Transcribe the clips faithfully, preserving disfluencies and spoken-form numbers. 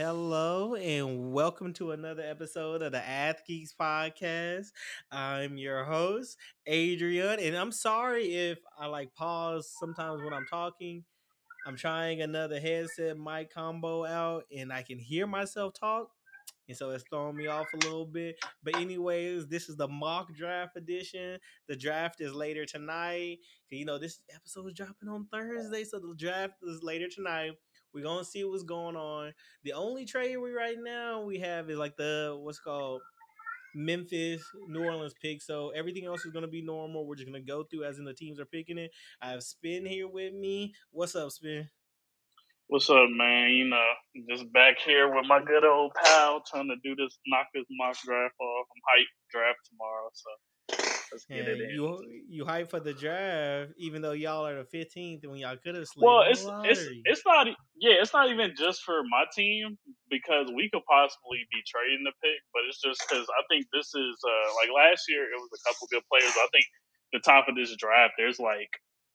hello, and welcome to another episode of the Ath Geeks podcast. I'm your host, Adrian, and I'm sorry if I like pause sometimes when I'm talking. I'm trying another headset mic combo out, and I can hear myself talk, and so it's throwing me off a little bit. But anyways, this is the mock draft edition. The draft is later tonight. You know, this episode is dropping on Thursday, so the draft is later tonight. We're gonna see what's going on. The only trade we right now we have is like the what's called Memphis, New Orleans pick. So everything else is gonna be normal. We're just gonna go through as in the teams are picking it. I have Spin here with me. What's up, Spin? What's up, man? You know, just back here with my good old pal, trying to do this, knock this mock draft off. I'm hyped draft tomorrow, so let's get And it in. you you hype for the draft, even though y'all are the fifteenth, when y'all could have slid Well, in the it's it's lottery. it's not yeah, it's not even just for my team because we could possibly be trading the pick, but it's just because I think this is uh, like last year it was a couple good players. I think the top of this draft there's like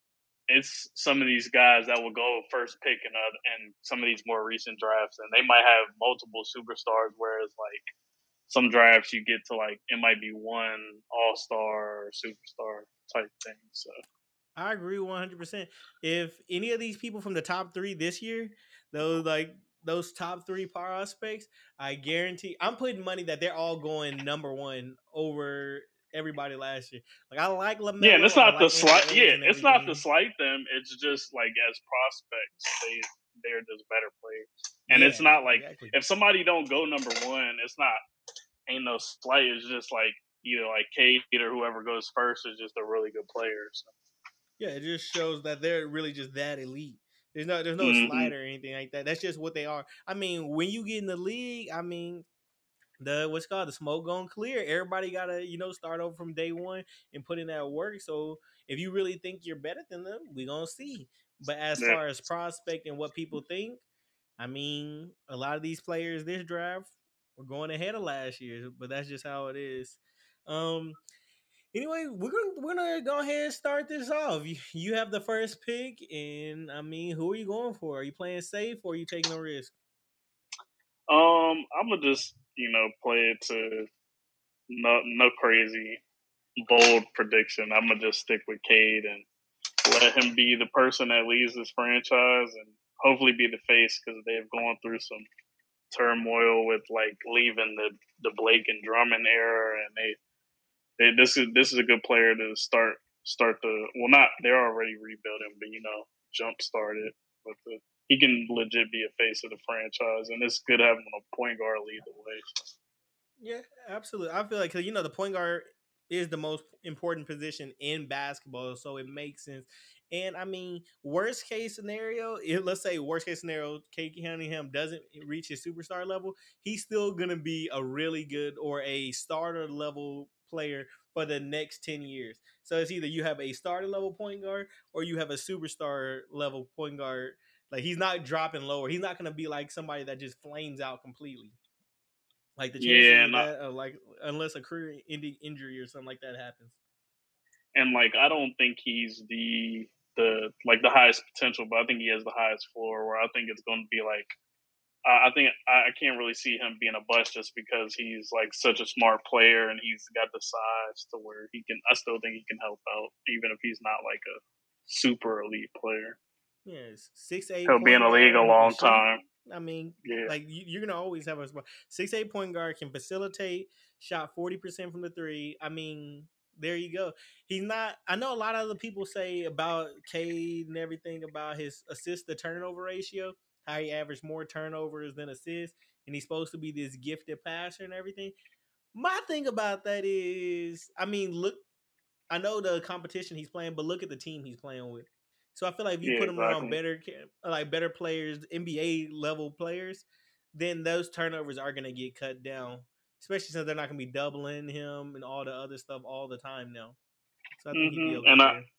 it's some of these guys that will go first pick in, uh, in some of these more recent drafts, and they might have multiple superstars. Whereas like some drafts, you get to like it might be one all star or superstar type thing. So I agree one hundred percent. If any of these people from the top three this year, those like those top three prospects, I guarantee I'm putting money that they're all going number one over everybody last year. Like I like yeah, and Lamelo, it's I not the like Andrew slight. Wiggins Yeah, and it's not to everything. slight them. It's just like as prospects, they they're just better players. And it's Yeah, not like exactly. if somebody don't go number one, it's not ain't no slight. It's just like either like Kate or whoever goes first is just a really good player. So. Yeah, it just shows that they're really just that elite. There's no there's no Mm-hmm. slide or anything like that. That's just what they are. I mean, when you get in the league, I mean, the what's called the smoke going clear. Everybody gotta, you know, start over from day one and put in that work. So if you really think you're better than them, we gonna see. But as Yeah. far as prospect and what people think, I mean, a lot of these players this draft were going ahead of last year, but that's just how it is. Um, Anyway, we're gonna we're gonna go ahead and start this off. You, you have the first pick, and I mean, who are you going for? Are you playing safe or are you taking a risk? Um, I'm gonna just you know play it to no no crazy bold prediction. I'm gonna just stick with Cade and let him be the person that leads this franchise and hopefully be the face because they've gone through some turmoil with like leaving the the Blake and Drummond era, and they, they this is this is a good player to start start the well not they're already rebuilding, but you know jumpstart it with the. He can legit be a face of the franchise, and it's good having a point guard lead the way. So. Yeah, absolutely. I feel like because you know the point guard is the most important position in basketball, so it makes sense. And I mean, worst case scenario, if, let's say worst case scenario, Kate Cunningham doesn't reach his superstar level, he's still gonna be a really good or a starter level player for the next ten years. So it's either you have a starter level point guard or you have a superstar level point guard. Like he's not dropping lower. He's not gonna be like somebody that just flames out completely. Like the chances Yeah, of and I, that, are like unless a career ending injury or something like that happens. and like I don't think he's the the like the highest potential, but I think he has the highest floor. Where I think it's going to be like I I think I, I can't really see him being a bust just because he's like such a smart player and he's got the size to where he can. I still think he can help out even if he's not like a super elite player. Yes, six eight He'll be in point the league a guard who can long shoot. time. I mean, Yeah. like you, you're gonna always have a spot. Six eight point guard can facilitate, shot forty percent from the three. I mean, there you go. He's not. I know a lot of other people say about Cade and everything about his assist to turnover ratio, how he averaged more turnovers than assists, and he's supposed to be this gifted passer and everything. My thing about that is, I mean, look, I know the competition he's playing, but look at the team he's playing with. So I feel like if you Yeah. put him around Exactly. better, like better players, N B A level players, then those turnovers are gonna get cut down. Especially since they're not gonna be doubling him and all the other stuff all the time now. So I think he'd be hmm okay And I there.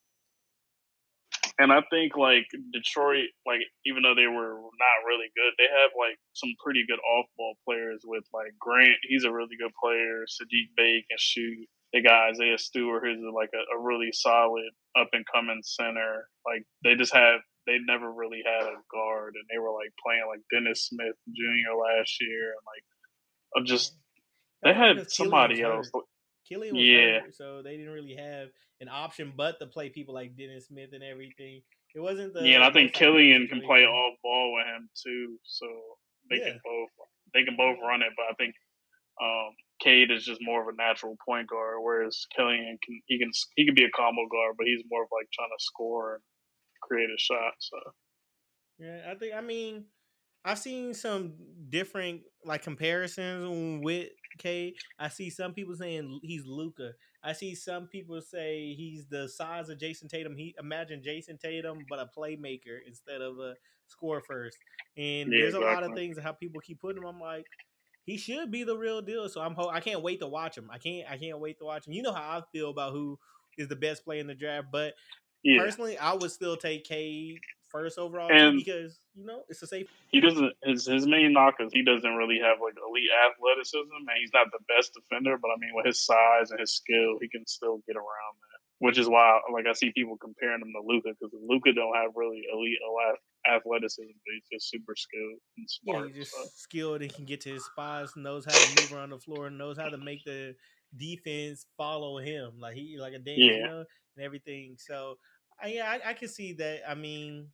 And I think like Detroit, like even though they were not really good, they have like some pretty good off ball players with like Grant. He's a really good player. Sadiq Bey can shoot. They got Isaiah Stewart, who's like a, a really solid up and coming center. Like they just have they never really had a guard, and they were like playing like Dennis Smith Junior last year, and like I'm just I they think it's had because Killian was somebody else. hurt. Killian was Yeah, hurt, so they didn't really have an option but to play people like Dennis Smith and everything. It wasn't yeah, and the I think most ideal Killian can play situation. off ball with him too, so they Yeah, can both they can both run it. But I think um, Cade is just more of a natural point guard, whereas Killian can he can he can be a combo guard, but he's more of like trying to score and create a shot. So yeah. I think. I mean, I've seen some different like comparisons with K. I see some people saying he's Luca. I see some people say he's the size of Jason Tatum. He imagine Jason Tatum, but a playmaker instead of a score first. And yeah, there's a lot of exactly. things how people keep putting him. I'm like, he should be the real deal. So I'm ho- I can't wait to watch him. I can't I can't wait to watch him. You know how I feel about who is the best player in the draft, but Yeah, personally, I would still take Cade first overall too and because you know it's a safe. he doesn't. His his main knock is he doesn't really have like elite athleticism, and he's not the best defender. But I mean, with his size and his skill, he can still get around that. Which is why, like, I see people comparing him to Luca because Luca don't have really elite athleticism, but he's just super skilled and Yeah, smart. he's So just skilled and can get to his spots, knows how to move around the floor, knows how to make the defense follow him, like he like a dance, you yeah, know, and everything. So, I, yeah, I, I can see that. I mean,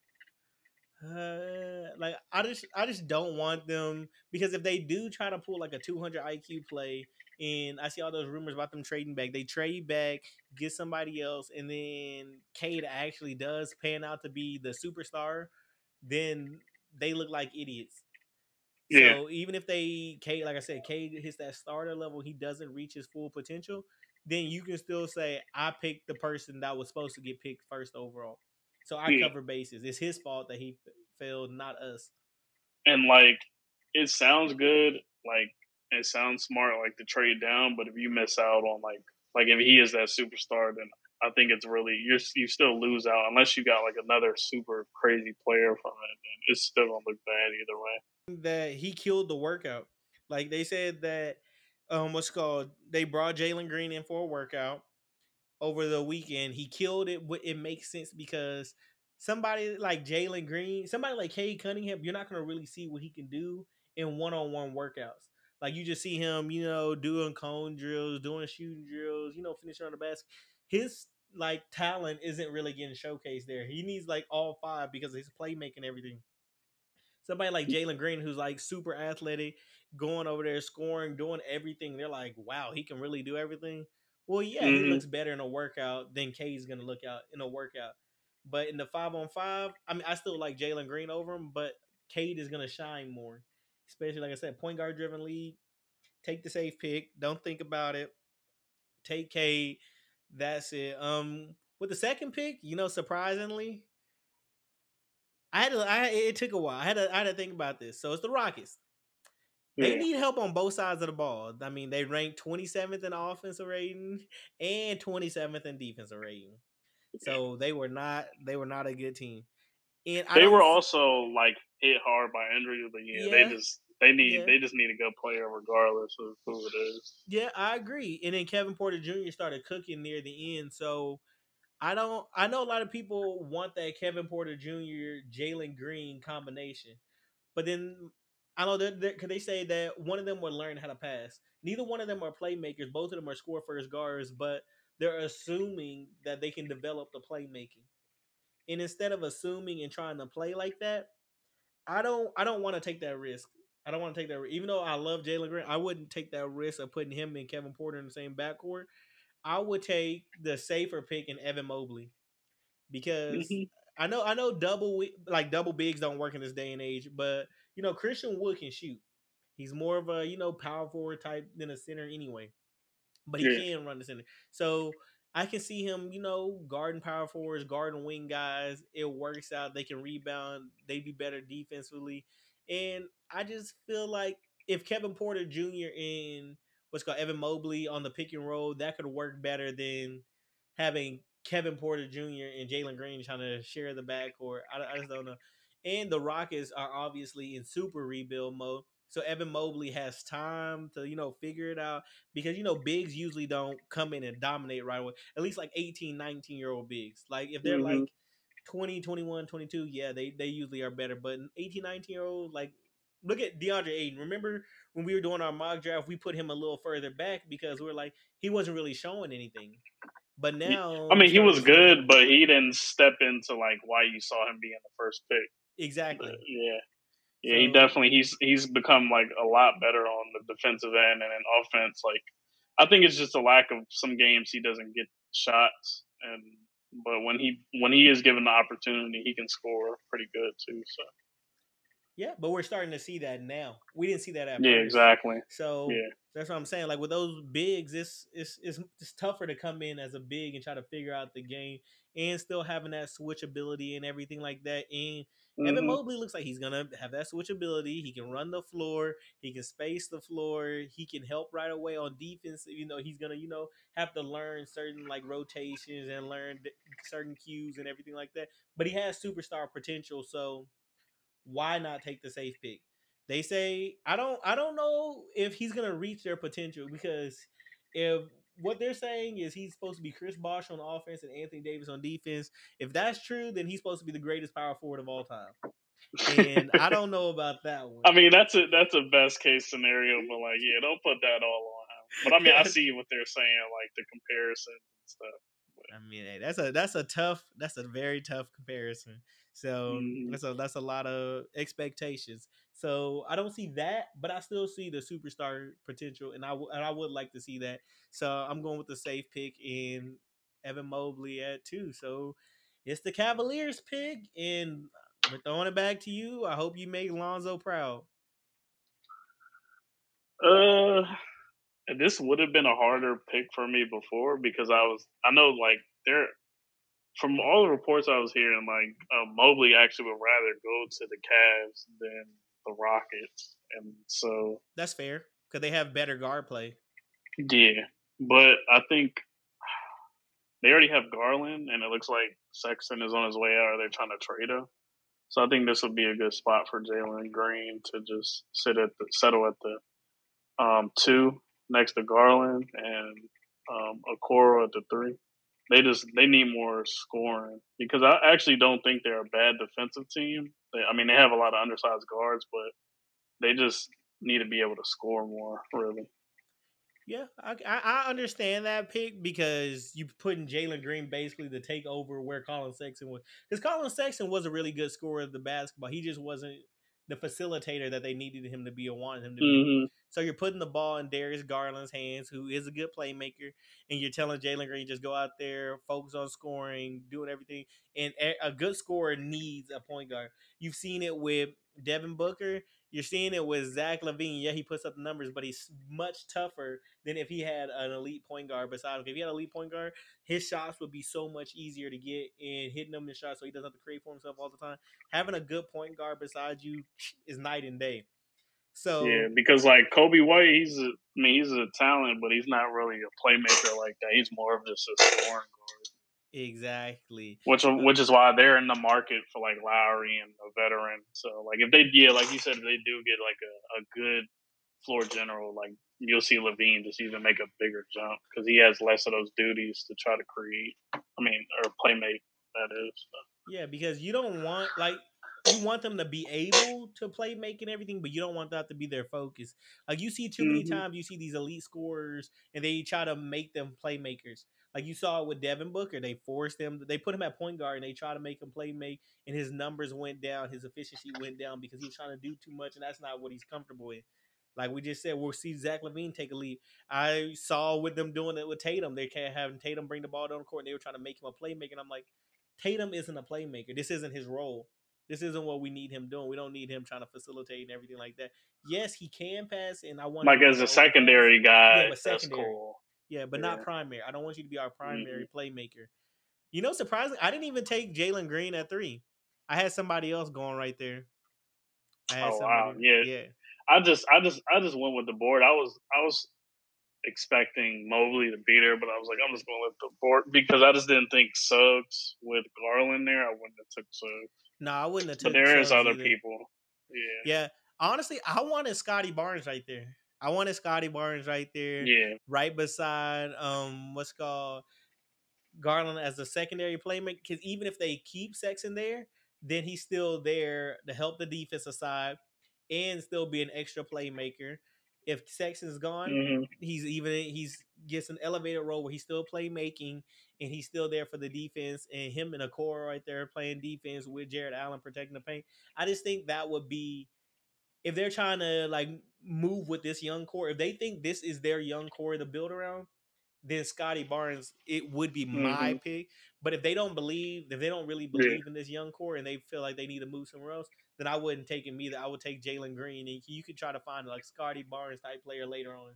uh, like I just I just don't want them because if they do try to pull like a two hundred I Q play, and I see all those rumors about them trading back, they trade back, get somebody else, and then Cade actually does pan out to be the superstar, then they look like idiots. yeah, So even if they K like I said, K hits that starter level, he doesn't reach his full potential, then you can still say I picked the person that was supposed to get picked first overall. So I yeah. cover bases. It's his fault that he f- failed, not us. And like, it sounds good, like it sounds smart, like to trade down. But if you miss out on like, like if he is that superstar, then I think it's really you. You still lose out unless you got like another super crazy player from it. Then it's still gonna look bad either way. That he killed the workout. Like they said that um what's called they brought Jalen Green in for a workout over the weekend. He killed it. It makes sense because somebody like Jalen Green, somebody like Cade Cunningham, you're not going to really see what he can do in one-on-one workouts. Like you just see him, you know, doing cone drills, doing shooting drills, you know, finishing on the basket. His like talent isn't really getting showcased there. He needs like all five because of his playmaking and everything. Somebody like Jalen Green, who's like super athletic, going over there, scoring, doing everything. They're like, wow, he can really do everything. Well, yeah, he Mm-hmm. looks better in a workout than K's going to look out in a workout. But in the five on five, I mean, I still like Jalen Green over him, but Cade is going to shine more. Especially, like I said, point guard driven league. Take the safe pick. Don't think about it. Take Cade. That's it. Um, with the second pick, you know, surprisingly, I had to, I it took a while. I had to I had to think about this. So it's the Rockets. They Yeah, need help on both sides of the ball. I mean, they ranked twenty-seventh in offensive rating and twenty-seventh in defensive rating. So they were not they were not a good team. And I they were don't see also like hit hard by injuries, but yeah, they yeah, just they need yeah. they just need a good player regardless of who it is. Yeah, I agree. And then Kevin Porter Junior started cooking near the end. So I don't I know a lot of people want that Kevin Porter Junior Jalen Green combination. But then I know that because they say that one of them would learn how to pass. Neither one of them are playmakers. Both of them are score first guards, but they're assuming that they can develop the playmaking. And instead of assuming and trying to play like that, I don't I don't want to take that risk. I don't want to take that risk. Even though I love Jalen Green, I wouldn't take that risk of putting him and Kevin Porter in the same backcourt. I would take the safer pick in Evan Mobley because Mm-hmm. I know I know double like double bigs don't work in this day and age, but you know Christian Wood can shoot. He's more of a you know power forward type than a center anyway, but he Yeah. can run the center. So I can see him, you know, guarding power forwards, guarding wing guys. It works out. They can rebound. They be better defensively, and I just feel like if Kevin Porter Junior and what's called Evan Mobley on the pick and roll, that could work better than having Kevin Porter Junior and Jalen Green trying to share the backcourt. I, I just don't know. And the Rockets are obviously in super rebuild mode. So Evan Mobley has time to, you know, figure it out because, you know, bigs usually don't come in and dominate right away. At least like eighteen, nineteen year old bigs. Like if they're Mm-hmm. like twenty, twenty-one, twenty-two, yeah, they, they usually are better. But eighteen, nineteen year old, like, look at DeAndre Ayton. Remember when we were doing our mock draft, we put him a little further back because we were like, he wasn't really showing anything. But now I you're mean, he starting was to see good, him. but he didn't step into like why you saw him being the first pick. Exactly. But, yeah. Yeah, so, he definitely he's he's become like a lot better on the defensive end and in offense. Like, I think it's just a lack of some games he doesn't get shots, and but when he when he is given the opportunity, he can score pretty good too. So yeah, but we're starting to see that now. We didn't see that at yeah, first. exactly. So Yeah. that's what I'm saying. Like with those bigs, it's, it's it's it's tougher to come in as a big and try to figure out the game and still having that switchability and everything like that. And Evan Mm-hmm. Mobley looks like he's gonna have that switchability. He can run the floor. He can space the floor. He can help right away on defense. You know, he's gonna you know have to learn certain like rotations and learn certain cues and everything like that. But he has superstar potential. So why not take the safe pick? They say I don't I don't know if he's gonna reach their potential because if what they're saying is he's supposed to be Chris Bosh on offense and Anthony Davis on defense. If that's true, then he's supposed to be the greatest power forward of all time. And I don't know about that one. I mean, that's a that's a best case scenario, but like, yeah, don't put that all on him. But I mean, I see what they're saying, like the comparison and stuff. I mean, hey, that's a that's a tough that's a very tough comparison. So Mm-hmm. that's a that's a lot of expectations. So I don't see that, but I still see the superstar potential, and I w- and I would like to see that. So I'm going with the safe pick in Evan Mobley at two. So it's the Cavaliers pick, and we're throwing it back to you. I hope you make Lonzo proud. Uh, this would have been a harder pick for me before because I was I know like there from all the reports I was hearing, like uh, Mobley actually would rather go to the Cavs than the Rockets, and so That's fair because they have better guard play. yeah. But I think they already have Garland, and it looks like Sexton is on his way out. Or they're trying to trade him, so I think this would be a good spot for Jalen Green to just sit at the settle at the um, two next to Garland and um, Okoro at the three. They just they need more scoring because I actually don't think they're a bad defensive team. They, I mean, they have a lot of undersized guards, but they just need to be able to score more. Really, Yeah, I, I understand that pick because you putting Jalen Green basically to take over where Colin Sexton was. Because Colin Sexton was a really good scorer of the basketball. He just wasn't the facilitator that they needed him to be or wanted him to be. mm-hmm. So you're putting the ball in Darius Garland's hands, who is a good playmaker, and you're telling Jalen Green just go out there, focus on scoring, doing everything. And a good scorer needs a point guard. You've seen it with Devin Booker. You're seeing it with Zach LaVine. Yeah, he puts up the numbers, but he's much tougher than if he had an elite point guard beside him. If he had an elite point guard, his shots would be so much easier to get and hitting them in shots so he doesn't have to create for himself all the time. Having a good point guard beside you is night and day. So yeah, because like Kobe White, he's a, I mean, he's a talent, but he's not really a playmaker like that. He's more of just a scoring guard. Exactly. Which which is why they're in the market for like Lowry and a veteran. So like if they yeah, like you said, if they do get like a, a good floor general, like you'll see LaVine just even make a bigger jump because he has less of those duties to try to create. I mean, or playmate that is. So. Yeah, because you don't want like you want them to be able to play making everything, but you don't want that to be their focus. Like you see too many Mm-hmm. times you see these elite scorers and they try to make them playmakers. Like you saw it with Devin Booker. They forced him, they put him at point guard and they try to make him play make, and his numbers went down, his efficiency went down because he was trying to do too much, and that's not what he's comfortable in. Like we just said, we'll see Zach LaVine take a lead. I saw with them doing it with Tatum. They can't have Tatum bring the ball down the court, and they were trying to make him a playmaker. And I'm like, Tatum isn't a playmaker. This isn't his role. This isn't what we need him doing. We don't need him trying to facilitate and everything like that. Yes, he can pass, and I want like him as a secondary guy. Yeah, but secondary. That's cool. Yeah, but yeah. not primary. I don't want you to be our primary mm-hmm. playmaker. You know, surprisingly, I didn't even take Jalen Green at three. I had somebody else going right there. I had oh somebody, wow, yeah, yeah. I just, I just, I just went with the board. I was, I was expecting Mobley to be there, but I was like, I'm just going to let the board because I just didn't think Suggs with Garland there. I wouldn't have took Suggs. No, I wouldn't have took. But there Suggs is other either. people. Yeah. Yeah. Honestly, I wanted Scotty Barnes right there. I wanted Scotty Barnes right there. Yeah. Right beside um what's called Garland as a secondary playmaker, because even if they keep Sexton there, then he's still there to help the defensive side and still be an extra playmaker. If Sexton's gone, Mm-hmm. he's even he's gets an elevated role where he's still playmaking and he's still there for the defense, and him and a core right there playing defense with Jared Allen protecting the paint. I just think that would be, if they're trying to like move with this young core, if they think this is their young core to build around, then Scotty Barnes, it would be Mm-hmm. my pick. But if they don't believe, if they don't really Yeah. believe in this young core and they feel like they need to move somewhere else, then I wouldn't take him either. I would take Jalen Green, and you could try to find like Scotty Barnes type player later on.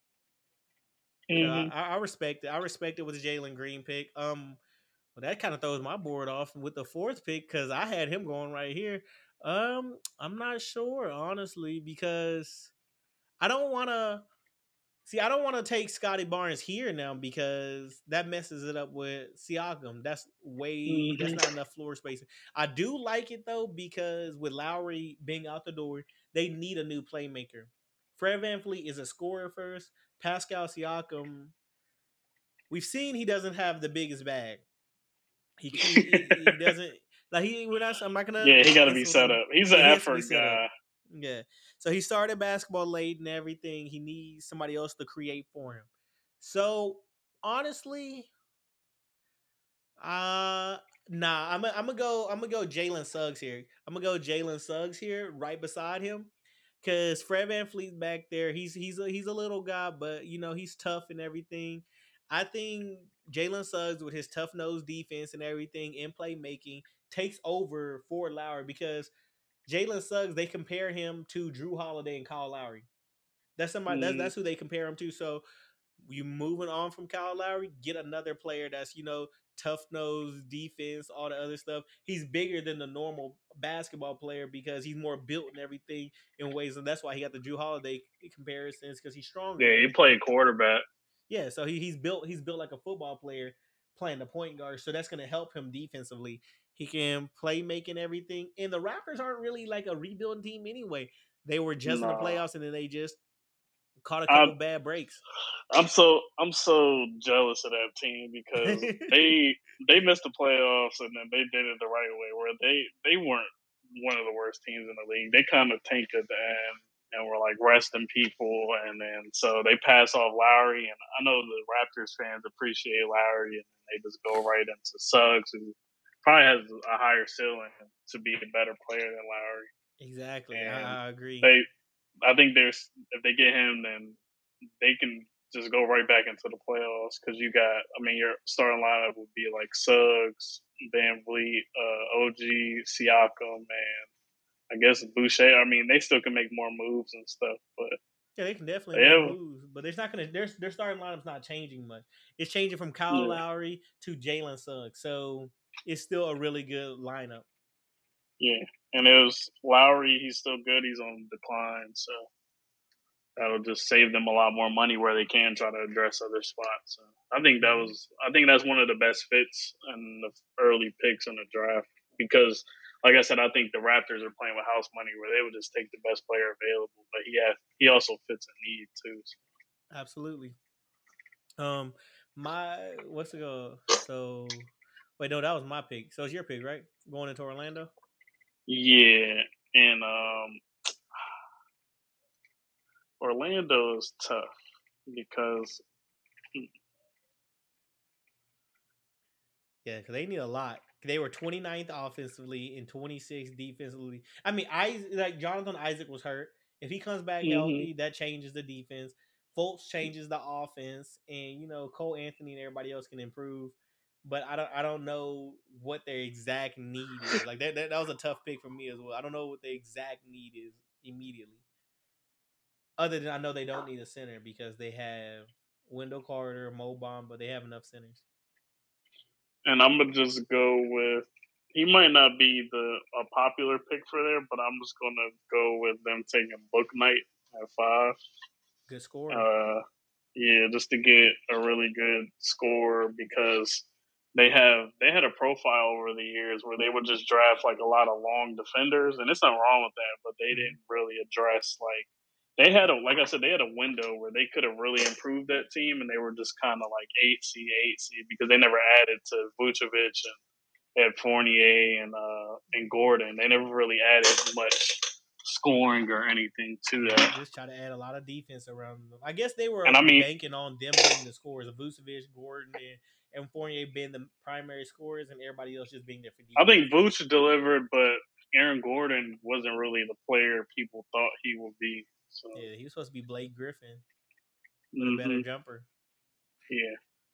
So I, Mm-hmm. I respect it. I respect it with the Jalen Green pick. Um, well, that kind of throws my board off with the fourth pick because I had him going right here. Um, I'm not sure honestly because I don't want to. See, I don't want to take Scotty Barnes here now because that messes it up with Siakam. That's way that's Mm-hmm. not enough floor space. I do like it though because with Lowry being out the door, they need a new playmaker. Fred VanVleet is a scorer first. Pascal Siakam, we've seen he doesn't have the biggest bag. He he, he doesn't like he. We're not. I'm not gonna. Yeah, he got to That's be what set I'm. up. He's an Yeah, he has to be effort set up. guy. Yeah. So he started basketball late and everything. He needs somebody else to create for him. So honestly, uh nah, I'm gonna I'm gonna go I'm gonna go Jalen Suggs here. I'm gonna go Jalen Suggs here right beside him. Cause Fred VanVleet's back there. He's he's a he's a little guy, but you know, he's tough and everything. I think Jalen Suggs with his tough nose defense and everything and playmaking takes over for Lowry because Jalen Suggs, they compare him to Drew Holiday and Kyle Lowry. That's somebody that's Mm-hmm. that's who they compare him to. So you moving on from Kyle Lowry, get another player that's, you know, tough nose defense, all the other stuff. He's bigger than the normal basketball player because he's more built and everything in ways, and that's why he got the Drew Holiday comparisons because he's stronger and Yeah, he everything. played quarterback. Yeah, so he, he's built he's built like a football player playing the point guard, so that's going to help him defensively. He can play making everything, and the Raptors aren't really like a rebuilding team anyway. They were just in the Nah, playoffs, and then they just caught a I couple bad breaks. I'm so I'm so jealous of that team because they they missed the playoffs and then they did it the right way where they they weren't one of the worst teams in the league. They kind of tanked at the end and were like resting people, and then so they pass off Lowry, and I know the Raptors fans appreciate Lowry, and they just go right into Suggs, who probably has a higher ceiling to be a better player than Lowry. Exactly. And I, I agree. they I think there's if they get him, then they can just go right back into the playoffs because you got. I mean, your starting lineup would be like Suggs, Van Vliet, uh, O G, Siakam, and I guess Boucher. I mean, they still can make more moves and stuff, but Yeah, they can definitely they make have, moves, but it's not gonna. Their their starting lineup's not changing much. It's changing from Kyle yeah, Lowry to Jalen Suggs, so it's still a really good lineup. yeah. And it was Lowry. He's still good. He's on decline, so that'll just save them a lot more money where they can try to address other spots. So I think that Mm-hmm. was I think that's one of the best fits in the early picks in the draft because, like I said, I think the Raptors are playing with house money where they would just take the best player available. But he has, he also fits a need too. So. Absolutely. Um, my what's it go? So wait, no, that was my pick. So it's your pick, right? Going into Orlando. Yeah, and um, Orlando is tough because Yeah, because they need a lot. They were 29th offensively and twenty-sixth defensively. I mean, I like Jonathan Isaac was hurt. If he comes back mm-hmm, healthy, that changes the defense. Fultz changes the offense, and you know Cole Anthony and everybody else can improve. But I don't, I don't know what their exact need is. Like that, that, that was a tough pick for me as well. I don't know what the exact need is immediately. Other than I know they don't need a center because they have Wendell Carter, Mo Bamba. They have enough centers. and I'm gonna just go with. He might not be the a popular pick for there, but I'm just gonna go with them taking Book Knight at five. Good scorer. Uh, yeah, just to get a really good score because they have they had a profile over the years where they would just draft like a lot of long defenders, and it's nothing wrong with that, but they Mm-hmm. didn't really address like they had a like I said, they had a window where they could have really improved that team, and they were just kind of like eight seed, eight seed because they never added to Vucevic and they had Fournier and uh and Gordon. They never really added much scoring or anything to that. Just try to add a lot of defense around them. I guess they were And I mean, banking on them being the scorers of Vucevic, Gordon, and, and Fournier being the primary scorers, and everybody else just being there for defense. I think Vuce delivered, but Aaron Gordon wasn't really the player people thought he would be. So. Yeah, he was supposed to be Blake Griffin with mm-hmm. a better jumper. Yeah.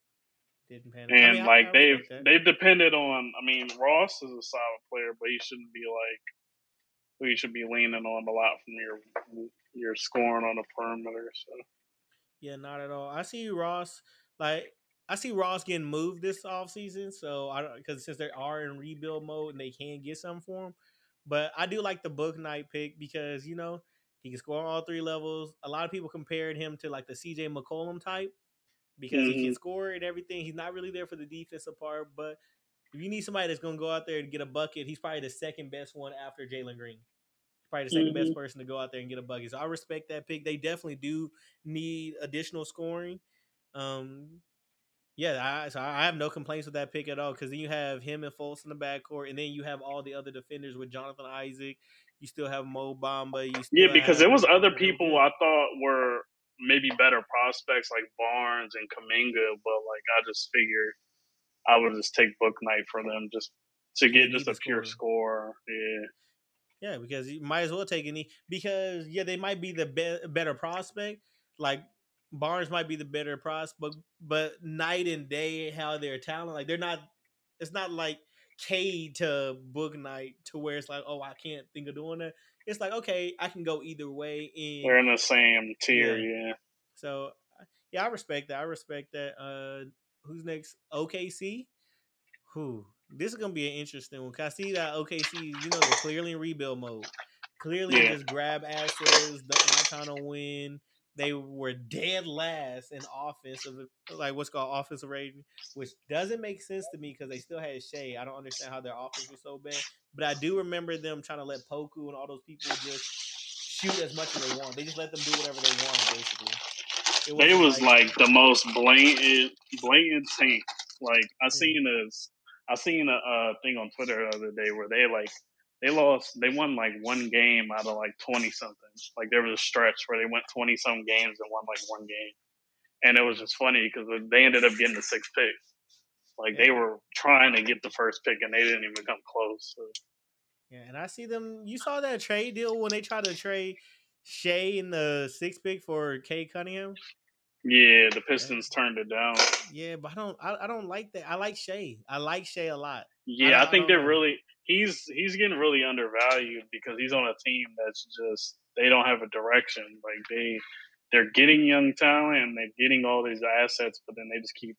Didn't pan out. And I mean, like I, I they've that. they've depended on. I mean, Ross is a solid player, but he shouldn't be like who you should be leaning on a lot from your your scoring on the perimeter. So. Yeah, not at all. I see Ross like I see Ross getting moved this offseason, so I don't because since they are in rebuild mode and they can get something for him. But I do like the Bouknight pick because you know he can score on all three levels. A lot of people compared him to like the C J McCollum type because mm-hmm. he can score and everything. He's not really there for the defensive part, but if you need somebody that's going to go out there and get a bucket, he's probably the second best one after Jalen Green. Probably the second mm-hmm. best person to go out there and get a bucket. So I respect that pick. They definitely do need additional scoring. Um, yeah, I, so I have no complaints with that pick at all because then you have him and Fultz in the backcourt, and then you have all the other defenders with Jonathan Isaac. You still have Mo Bamba. You still yeah, because have, there was other people I thought were maybe better prospects like Barnes and Kuminga, but like I just figured I would just take Bouknight for them just to get just a pure score. Yeah. Yeah, because you might as well take any because yeah, they might be the be- better prospect. Like Barnes might be the better prospect, but night and day how they're talent, like they're not. It's not like Cade to Bouknight to where it's like, oh, I can't think of doing that. It's like okay, I can go either way. And they're in the same tier, yeah. yeah. So yeah, I respect that. I respect that. Uh, who's next? O K C. Who? This is gonna be an interesting one. Cause I see that O K C, you know, they're clearly in rebuild mode. Clearly, yeah. just grab assets, not trying to win. They were dead last in offensive, like what's called offensive rating, which doesn't make sense to me because they still had Shea. I don't understand how their offense was so bad, but I do remember them trying to let Poku and all those people just shoot as much as they want. They just let them do whatever they wanted, basically. It, it was like, like the most blatant, blatant tank. Like I seen yeah. this. I seen a uh, thing on Twitter the other day where they like they lost they won like one game out of like twenty something. Like there was a stretch where they went twenty some games and won like one game, and it was just funny because they ended up getting the sixth pick. Like yeah. they were trying to get the first pick and they didn't even come close. So. Yeah, and I see them. You saw that trade deal when they tried to trade Shea in the sixth pick for Cade Cunningham. Yeah, the Pistons yeah. turned it down. Yeah, but I don't. I, I don't like that. I like Shea. I like Shea a lot. Yeah, I, I think I they're know. really. He's he's getting really undervalued because he's on a team that's just they don't have a direction. Like they they're getting young talent and they're getting all these assets, but then they just keep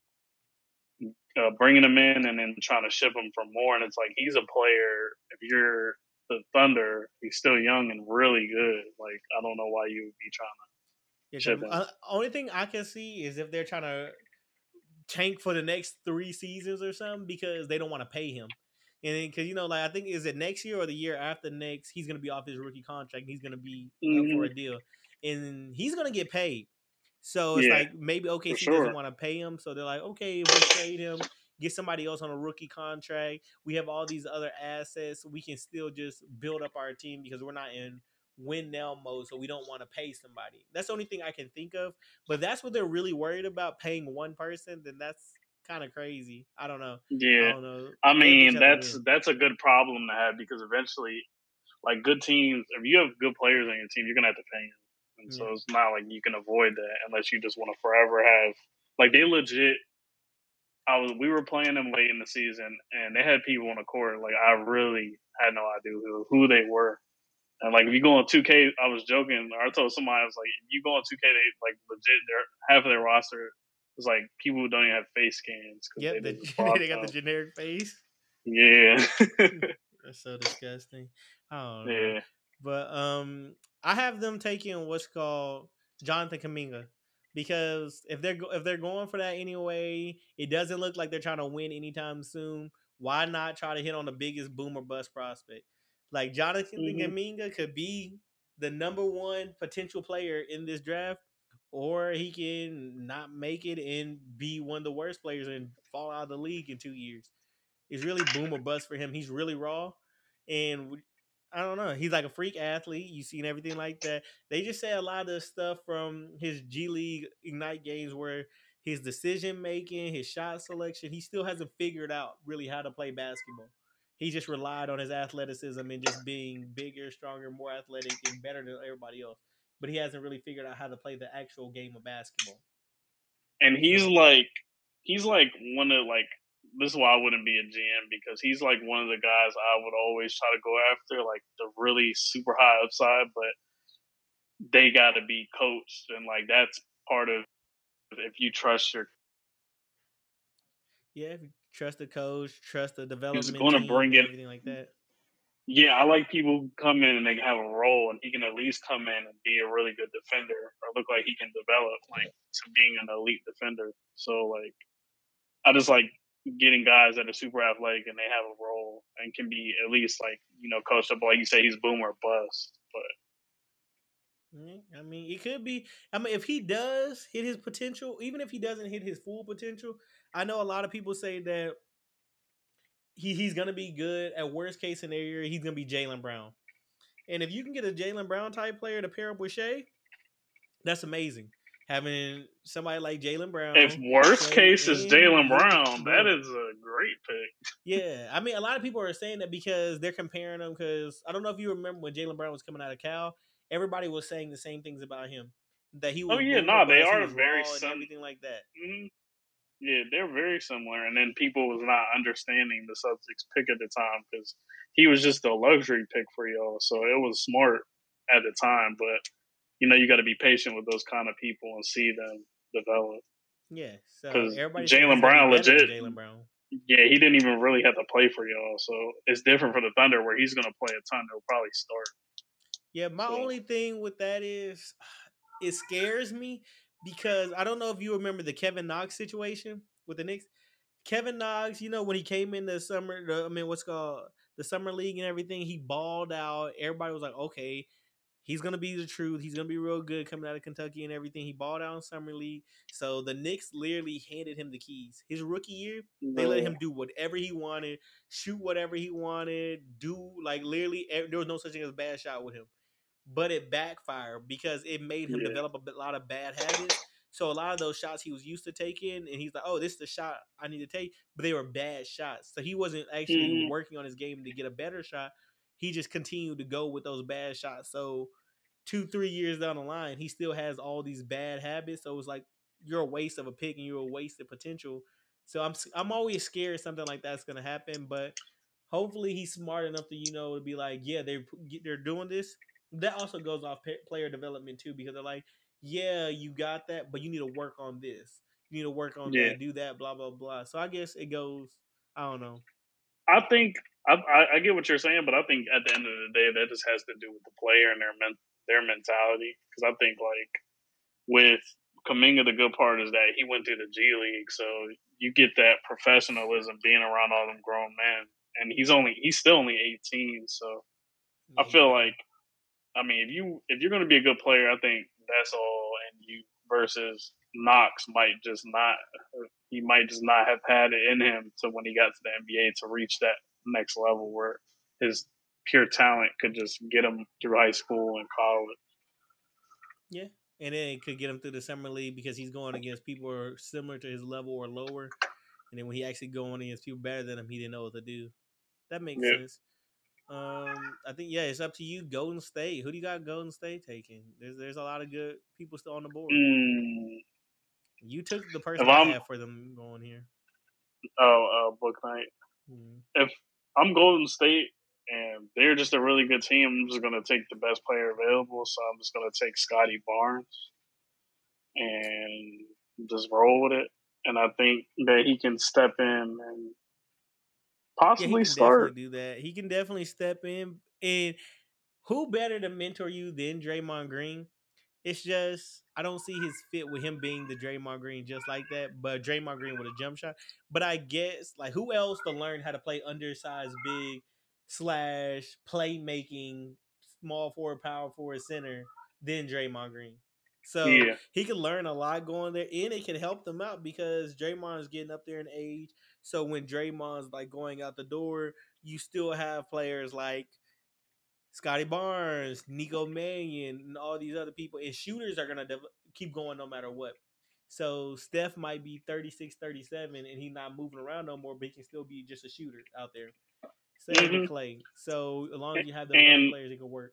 uh, bringing them in and then trying to ship them for more. And it's like he's a player. If you're the Thunder, he's still young and really good. Like I don't know why you would be trying to. Yeah, uh, only thing I can see is if they're trying to tank for the next three seasons or something because they don't want to pay him. And then, because, you know, like, I think, is it next year or the year after next, he's going to be off his rookie contract and he's going to be mm-hmm. up for a deal. And he's going to get paid. So it's yeah, like maybe O K C sure. doesn't want to pay him. So they're like, okay, if we trade him, get somebody else on a rookie contract. We have all these other assets. We can still just build up our team because we're not in win now mode, so we don't want to pay somebody. That's the only thing I can think of. But that's what they're really worried about, paying one person. Then that's kind of crazy. I don't know. Yeah, I don't know. I mean, that's that's a good problem to have because eventually, like good teams, if you have good players on your team, you're gonna have to pay them. And yeah. so it's not like you can avoid that unless you just want to forever have like they legit. I was we were playing them late in the season, and they had people on the court. Like I really had no idea who who they were. And like if you go on two K, I was joking. Or I told somebody I was like, if you go on two K, they like legit. They're half of their roster is like people who don't even have face scans. Yep, they, the, they got the generic face. Yeah, that's so disgusting. I don't know. Yeah, but um, I have them taking what's called Jonathan Kuminga because if they're if they're going for that anyway, it doesn't look like they're trying to win anytime soon. Why not try to hit on the biggest boomer bust prospect? Like Jonathan mm-hmm. Kuminga could be the number one potential player in this draft, or he can not make it and be one of the worst players and fall out of the league in two years. It's really boom or bust for him. He's really raw, and I don't know. He's like a freak athlete. You've seen everything like that. They just say a lot of stuff from his G League Ignite games where his decision making, his shot selection, he still hasn't figured out really how to play basketball. He just relied on his athleticism and just being bigger, stronger, more athletic, and better than everybody else. But he hasn't really figured out how to play the actual game of basketball. And he's So- like, he's like one of like, this is why I wouldn't be a G M, because he's like one of the guys I would always try to go after, like the really super high upside, but they got to be coached, and like that's part of if you trust your. Yeah, if you trust the coach, trust the development gonna team, bring and it- everything like that. Yeah, I like people who come in and they have a role, and he can at least come in and be a really good defender, or look like he can develop like to being an elite defender. So like, I just like getting guys that are super athletic and they have a role and can be at least like, you know, coached up. Like you say, he's boom or bust. But Yeah, I mean, it could be. I mean, if he does hit his potential, even if he doesn't hit his full potential, I know a lot of people say that he, he's going to be good. At worst case scenario, he's going to be Jaylen Brown. And if you can get a Jaylen Brown type player to pair up with Shea, that's amazing. Having somebody like Jaylen Brown. if worst Shea, case is and Jaylen Luka Brown, that Doncic. is a great pick. Yeah, I mean, a lot of people are saying that because they're comparing him. Because I don't know if you remember when Jaylen Brown was coming out of Cal, everybody was saying the same things about him. That he was. Oh yeah, boomer nah, they bust, he are was very raw and sim- everything like that. Mm-hmm. Yeah, they're very similar. And then people was not understanding the Celtics pick at the time because he was just a luxury pick for y'all. So it was smart at the time, but you know you got to be patient with those kind of people and see them develop. Yeah, so 'Cause everybody Jaylen Brown legit- Jaylen Brown. Yeah, he didn't even really have to play for y'all, so it's different for the Thunder where he's going to play a ton. He'll probably start. Yeah, my So- only thing with that is it scares me because I don't know if you remember the Kevin Knox situation with the Knicks. Kevin Knox, you know, when he came in the summer, the, I mean, what's called the summer league and everything, he balled out. Everybody was like, okay, he's gonna be the truth. He's gonna be real good coming out of Kentucky and everything. He balled out in summer league, so the Knicks literally handed him the keys. His rookie year, they let him do whatever he wanted, shoot whatever he wanted, do like literally. There was no such thing as a bad shot with him, but it backfired because it made him Yeah. develop a bit- lot of bad habits. So a lot of those shots he was used to taking, and he's like, "Oh, this is the shot I need to take," but they were bad shots. So he wasn't actually Mhm. working on his game to get a better shot. He just continued to go with those bad shots. So two, three years down the line, he still has all these bad habits. So it's like you're a waste of a pick and you're a waste of potential. So I'm I'm always scared something like that's gonna happen. But hopefully he's smart enough to you know to be like, yeah, they're they're doing this. That also goes off player development too because they're like, yeah, you got that, but you need to work on this. You need to work on Yeah. that, do that, blah blah blah. So I guess it goes. I don't know. I think I, I, I get what you're saying, but I think at the end of the day, that just has to do with the player and their men, their mentality. Because I think like with Kuminga, the good part is that he went through the G League, so you get that professionalism being around all them grown men, and he's only he's still only eighteen. So I feel like, I mean, if you if you're going to be a good player, I think that's all. And you versus Knox might just not. He might just not have had it in him to when he got to the N B A to reach that next level where his pure talent could just get him through high school and college. Yeah, and then it could get him through the summer league because he's going against people who are similar to his level or lower. And then when he actually going against people better than him, he didn't know what to do. That makes Yeah. sense. Um, I think yeah, it's up to you. Golden State. Who do you got? Golden State taking? There's there's a lot of good people still on the board. Mm, You took the person If I I'm- have for them going here. oh, uh, Book Night. Mhm. If I'm Golden State and they're just a really good team, I'm just going to take the best player available. So I'm just going to take Scotty Barnes and just roll with it. And I think that he can step in and Yeah, he possibly can start. definitely do that. He can definitely step in. And who better to mentor you than Draymond Green? It's just I don't see his fit with him being the Draymond Green just like that. But Draymond Green with a jump shot. But I guess like who else to learn how to play undersized big slash playmaking small forward, power forward, center than Draymond Green. So Yeah. he can learn a lot going there, and it can help them out because Draymond is getting up there in age. So when Draymond's like going out the door, you still have players like Scotty Barnes, Nico Mannion, and all these other people. And shooters are going to keep going no matter what. So Steph might be thirty six, thirty seven, and he's not moving around no more, but he can still be just a shooter out there. Same with hmm Clay. So as long as you have those other And players, it can work.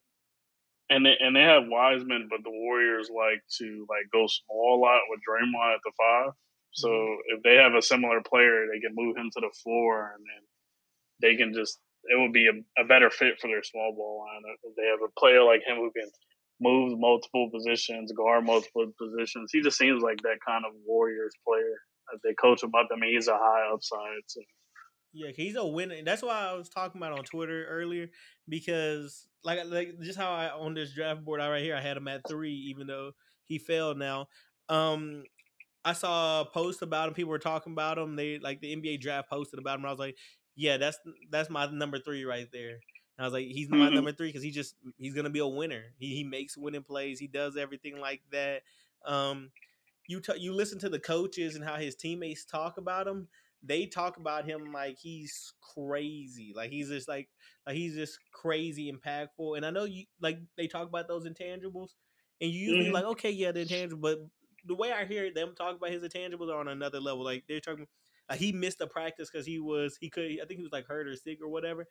and they, and they have Wiseman, but the Warriors like to like go small a lot with Draymond at the five. So Mm-hmm. if they have a similar player, they can move him to the floor, and then they can just it would be a, a better fit for their small ball lineup. If they have a player like him who can move multiple positions, guard multiple positions, he just seems like that kind of Warriors player. If they coach him up, I mean, he's a high upside. So. Yeah, he's a winner. And that's why I was talking about on Twitter earlier because, like, like just how I on this draft board I right here, I had him at three, even though he failed. Now, um, I saw a post about him. People were talking about him. They like the N B A draft posted about him. I was like, yeah, that's that's my number three right there. And I was like, he's my Mm-hmm. number three because he just he's gonna be a winner. He he makes winning plays. He does everything like that. Um, you t- you listen to the coaches and how his teammates talk about him. They talk about him like he's crazy, like he's just like like he's just crazy impactful. And I know you like they talk about those intangibles, and you usually Mm-hmm. like okay, yeah, the intangible, but the way I hear them talk about his intangibles are on another level. Like they're talking, like he missed a practice because he was he could I think he was like hurt or sick or whatever,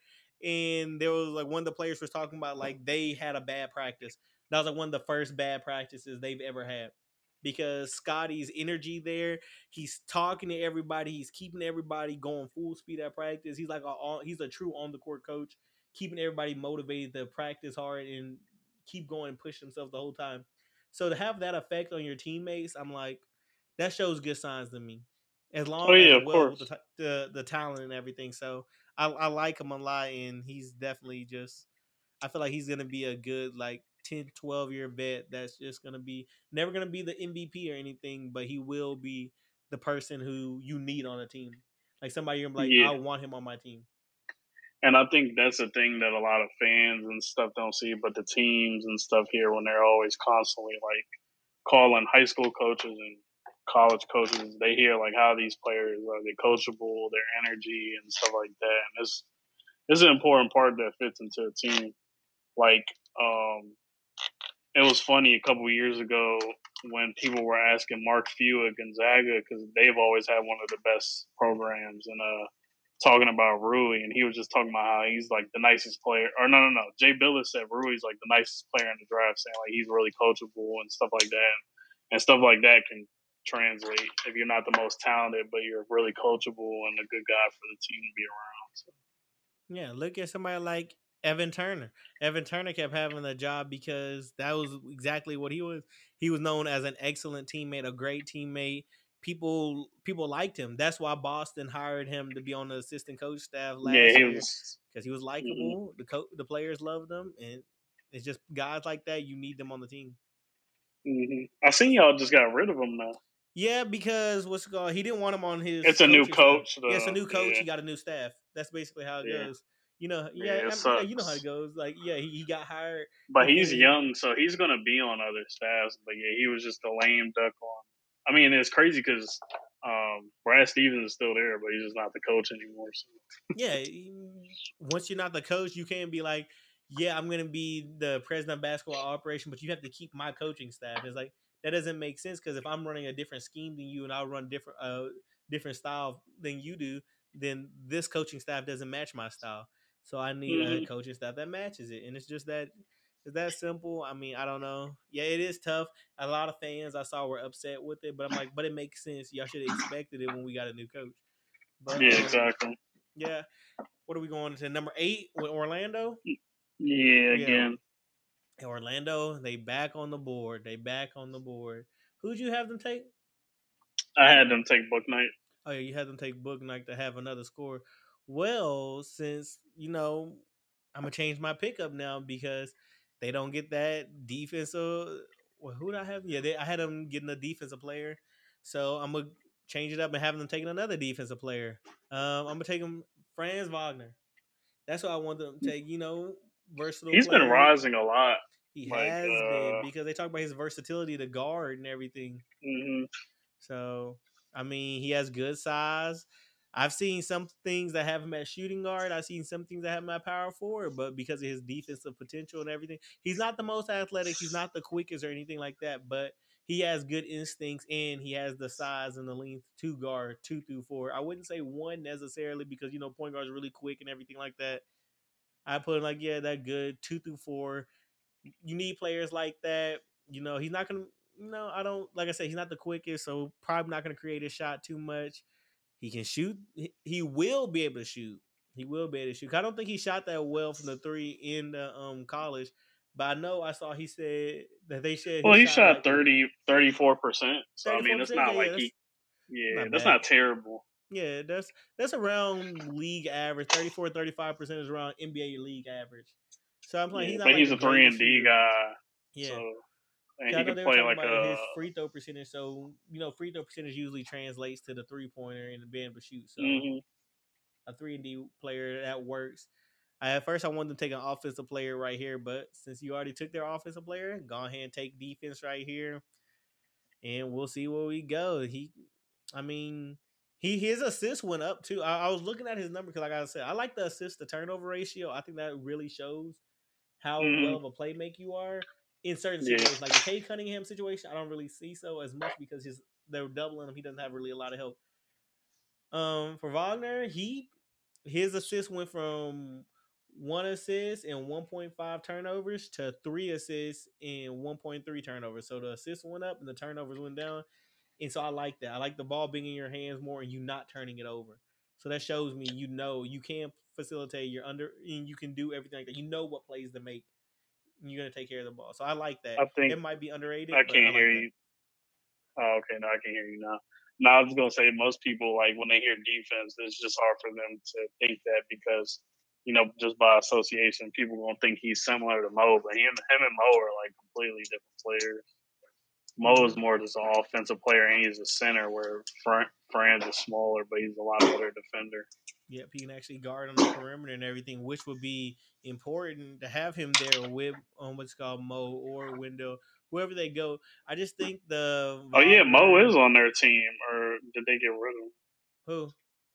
and there was like one of the players was talking about like they had a bad practice. That was like one of the first bad practices they've ever had because Scotty's energy there. He's talking to everybody. He's keeping everybody going full speed at practice. He's like a he's a true on the court coach, keeping everybody motivated to practice hard and keep going and push themselves the whole time. So to have that effect on your teammates, I'm like, that shows good signs to me. As Oh long as yeah, of well with the course. t- the, the talent and everything. So I, I like him a lot, and he's definitely just I feel like he's gonna be a good like ten, twelve year vet that's just gonna be never gonna be the M V P or anything, but he will be the person who you need on a team. Like somebody you're like, I Yeah. want him on my team. And I think that's the thing that a lot of fans and stuff don't see, but the teams and stuff here when they're always constantly like calling high school coaches and college coaches, they hear like how these players are they coachable, their energy and stuff like that. And it's it's an important part that fits into a team. Like, um, it was funny a couple of years ago when people were asking Mark Few at Gonzaga because they've always had one of the best programs and uh talking about Rui, and he was just talking about how he's like the nicest player. Or no, no, no. Jay Billis said Rui's like the nicest player in the draft, saying like he's really coachable and stuff like that. And stuff like that can translate if you're not the most talented, but you're really coachable and a good guy for the team to be around. So. Yeah, look at somebody like Evan Turner. Evan Turner kept having a job because that was exactly what he was. He was known as an excellent teammate, a great teammate. People people liked him. That's why Boston hired him to be on the assistant coach staff Yeah, last he year was. because he was Mm-hmm. likable. The co- the players loved him, and it's just guys like that you need them on the team. Mm-hmm. I seen y'all just got rid of him now. Yeah, because what's it called? He didn't want him on his It's a new coaching staff. coach, Yeah, it's a though. new coach. Yeah, He got a new staff. That's basically how it yeah, goes. You know, yeah. yeah, It I'm, yeah, you know how it sucks. goes. Like, yeah, he, he got hired. But He he's finished. young, so he's gonna be on other staffs. But yeah, he was just a lame duck on. I mean, it's crazy because um, Brad Stevens is still there, but he's just not the coach anymore. So. Yeah, he- once you're not the coach, you can't be like, yeah, I'm gonna be the president of basketball operation, but you have to keep my coaching staff. It's like that doesn't make sense because if I'm running a different scheme than you and I run different uh different style than you do, then this coaching staff doesn't match my style. So I need a Mm-hmm. coaching staff that matches it, and it's just that it's that simple. I mean, I don't know. Yeah, it is tough. A lot of fans I saw were upset with it, but I'm like, but it makes sense. Y'all should have expected it when we got a new coach. But Yeah, um, exactly. yeah, what are we going to number eight with Orlando? Yeah, Yeah, again, Orlando. They back on the board. They back on the board. Who'd you have them take? I had them take Book Night. Oh yeah, you had them take Booknight to have another score. Well, since you know, I'm gonna change my pickup now because they don't get that defensive. Well, who did I have? Yeah, they, I had them getting a defensive player, so I'm gonna change it up and having them taking another defensive player. Um, I'm gonna take them Franz Wagner. That's what I want them to take. You know, versatile He's been player. rising a lot. He Like, has been uh, because they talk about his versatility to guard and everything. mm-hmm. So, I mean, he has good size. I've seen some things that have him at shooting guard. I've seen some things that have him at power forward, but because of his defensive potential and everything, he's not the most athletic. He's not the quickest or anything like that, but he has good instincts and he has the size and the length to guard two through four. I wouldn't say one necessarily because, you know, point guards are really quick and everything like that. I put him like, yeah, that good two through four. You need players like that. You know, he's not going to, no, I don't, like I said, he's not the quickest, so probably not going to create a shot too much. He can shoot. He will be able to shoot. He will be able to shoot. I don't think he shot that well from the three in the um college, but I know I saw he said that they said he Well, he shot shot like thirty, thirty-four percent. So, I thirty-four mean, it's percent. not Okay, yeah, like that's he, yeah, not that's bad. not terrible. Yeah, that's that's around league average. thirty-four, thirty-five percent is around N B A league average. So I'm like, Yeah, he's not but like he's the a three greatest and D shooter. guy. Yeah. So, and I he know can they were play talking like about a, his free throw percentage. So, you know, free throw percentage usually translates to the three pointer and the being able to shoot. So, mm-hmm. a three and D player that works. I, at first, I wanted to take an offensive player right here, but since you already took their offensive player, go ahead and take defense right here, and we'll see where we go. He, I mean, he his assist went up too. I, I was looking at his number because, like I said, I like the assist to turnover ratio. I think that really shows how Mm-hmm. well of a playmake you are in certain Yeah. situations. Like the Cade Cunningham situation, I don't really see so as much because his they're doubling him. He doesn't have really a lot of help. Um, for Wagner, he his assist went from one assist and one point five turnovers to three assists and one point three turnovers. So the assists went up and the turnovers went down. And so I like that. I like the ball being in your hands more and you not turning it over. So that shows me you know you can facilitate your under and you can do everything like that. You know what plays to make. And you're gonna take care of the ball. So I like that. I think It might be underrated, I but I can't like hear that. you. Oh, okay, no, I can hear you now. Now I was gonna say most people like when they hear defense, it's just hard for them to think that because you know just by association, people gonna think he's similar to Mo, but him, him and Mo are like completely different players. Mo Mm-hmm. is more just an offensive player, and he's a center where Franz is smaller, but he's a lot better defender. Yep, he can actually guard on the perimeter and everything, which would be important to have him there with um, what's called Mo or Window, whoever they go. I just think the Oh yeah, Mo Wagner is on their team, or did they get rid of him? who?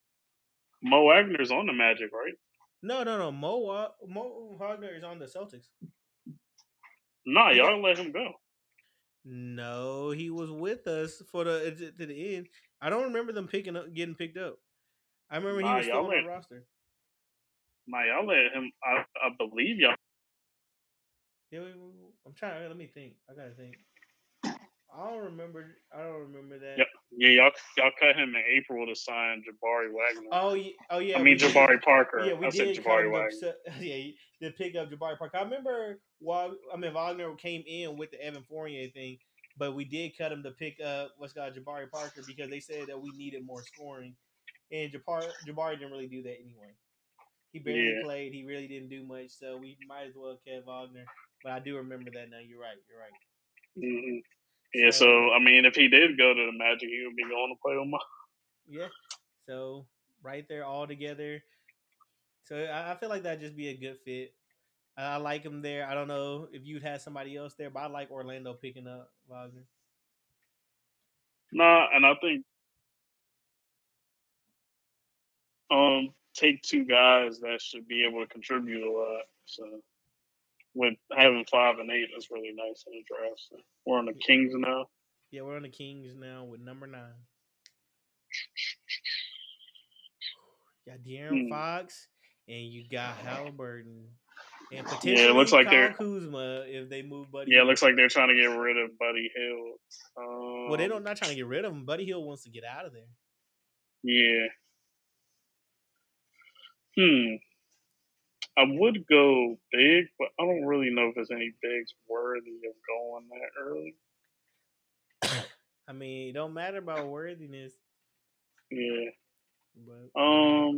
Mo Wagner's on the Magic, right? No, no, no. Mo Mo Wagner is on the Celtics. Nah, He got y'all let him go. no. He was with us for the to the end. I don't remember them picking up, getting picked up. I remember he Nah, was still y'all on let our roster. nah, y'all let him. I, I believe y'all. Yeah, I'm trying. Let me think. I gotta think. I don't remember. I don't remember that. Yep. Yeah, y'all y'all cut him in April to sign Jabari Wagner. Oh, yeah, oh yeah, I mean we did. Jabari Parker. Yeah, we I said did cut Jabari him to Wagner. yeah to pick up Jabari Parker. I remember while I mean Wagner came in with the Evan Fournier thing, but we did cut him to pick up what's called Jabari Parker because they said that we needed more scoring, and Jabari Jabari didn't really do that anyway. He barely Yeah. played. He really didn't do much, so we might as well kept Wagner. But I do remember that now. You're right. You're right. Mm-hmm. Yeah. So, So I mean, if he did go to the Magic, he would be going to play with Mo. yeah. So right there all together. So I, I feel like that'd just be a good fit. I like him there. I don't know if you'd had somebody else there, but I like Orlando picking up Wagner. Nah, and I think um take two guys that should be able to contribute a lot. So with having five and eight, that's really nice in the draft. So we're on the Kings now. Yeah, we're on the Kings now with number nine. You got De'Aaron Hmm. Fox and you got Halliburton. And Yeah, it looks potentially like Kyle they're Kuzma if they move Buddy yeah, it Hield. looks like they're trying to get rid of Buddy Hield. Um, Well, they don't not trying to get rid of him. Buddy Hield wants to get out of there. Yeah. Hmm. I would go big, but I don't really know if there's any bigs worthy of going that early. I mean, it don't matter about worthiness. Yeah. But Um,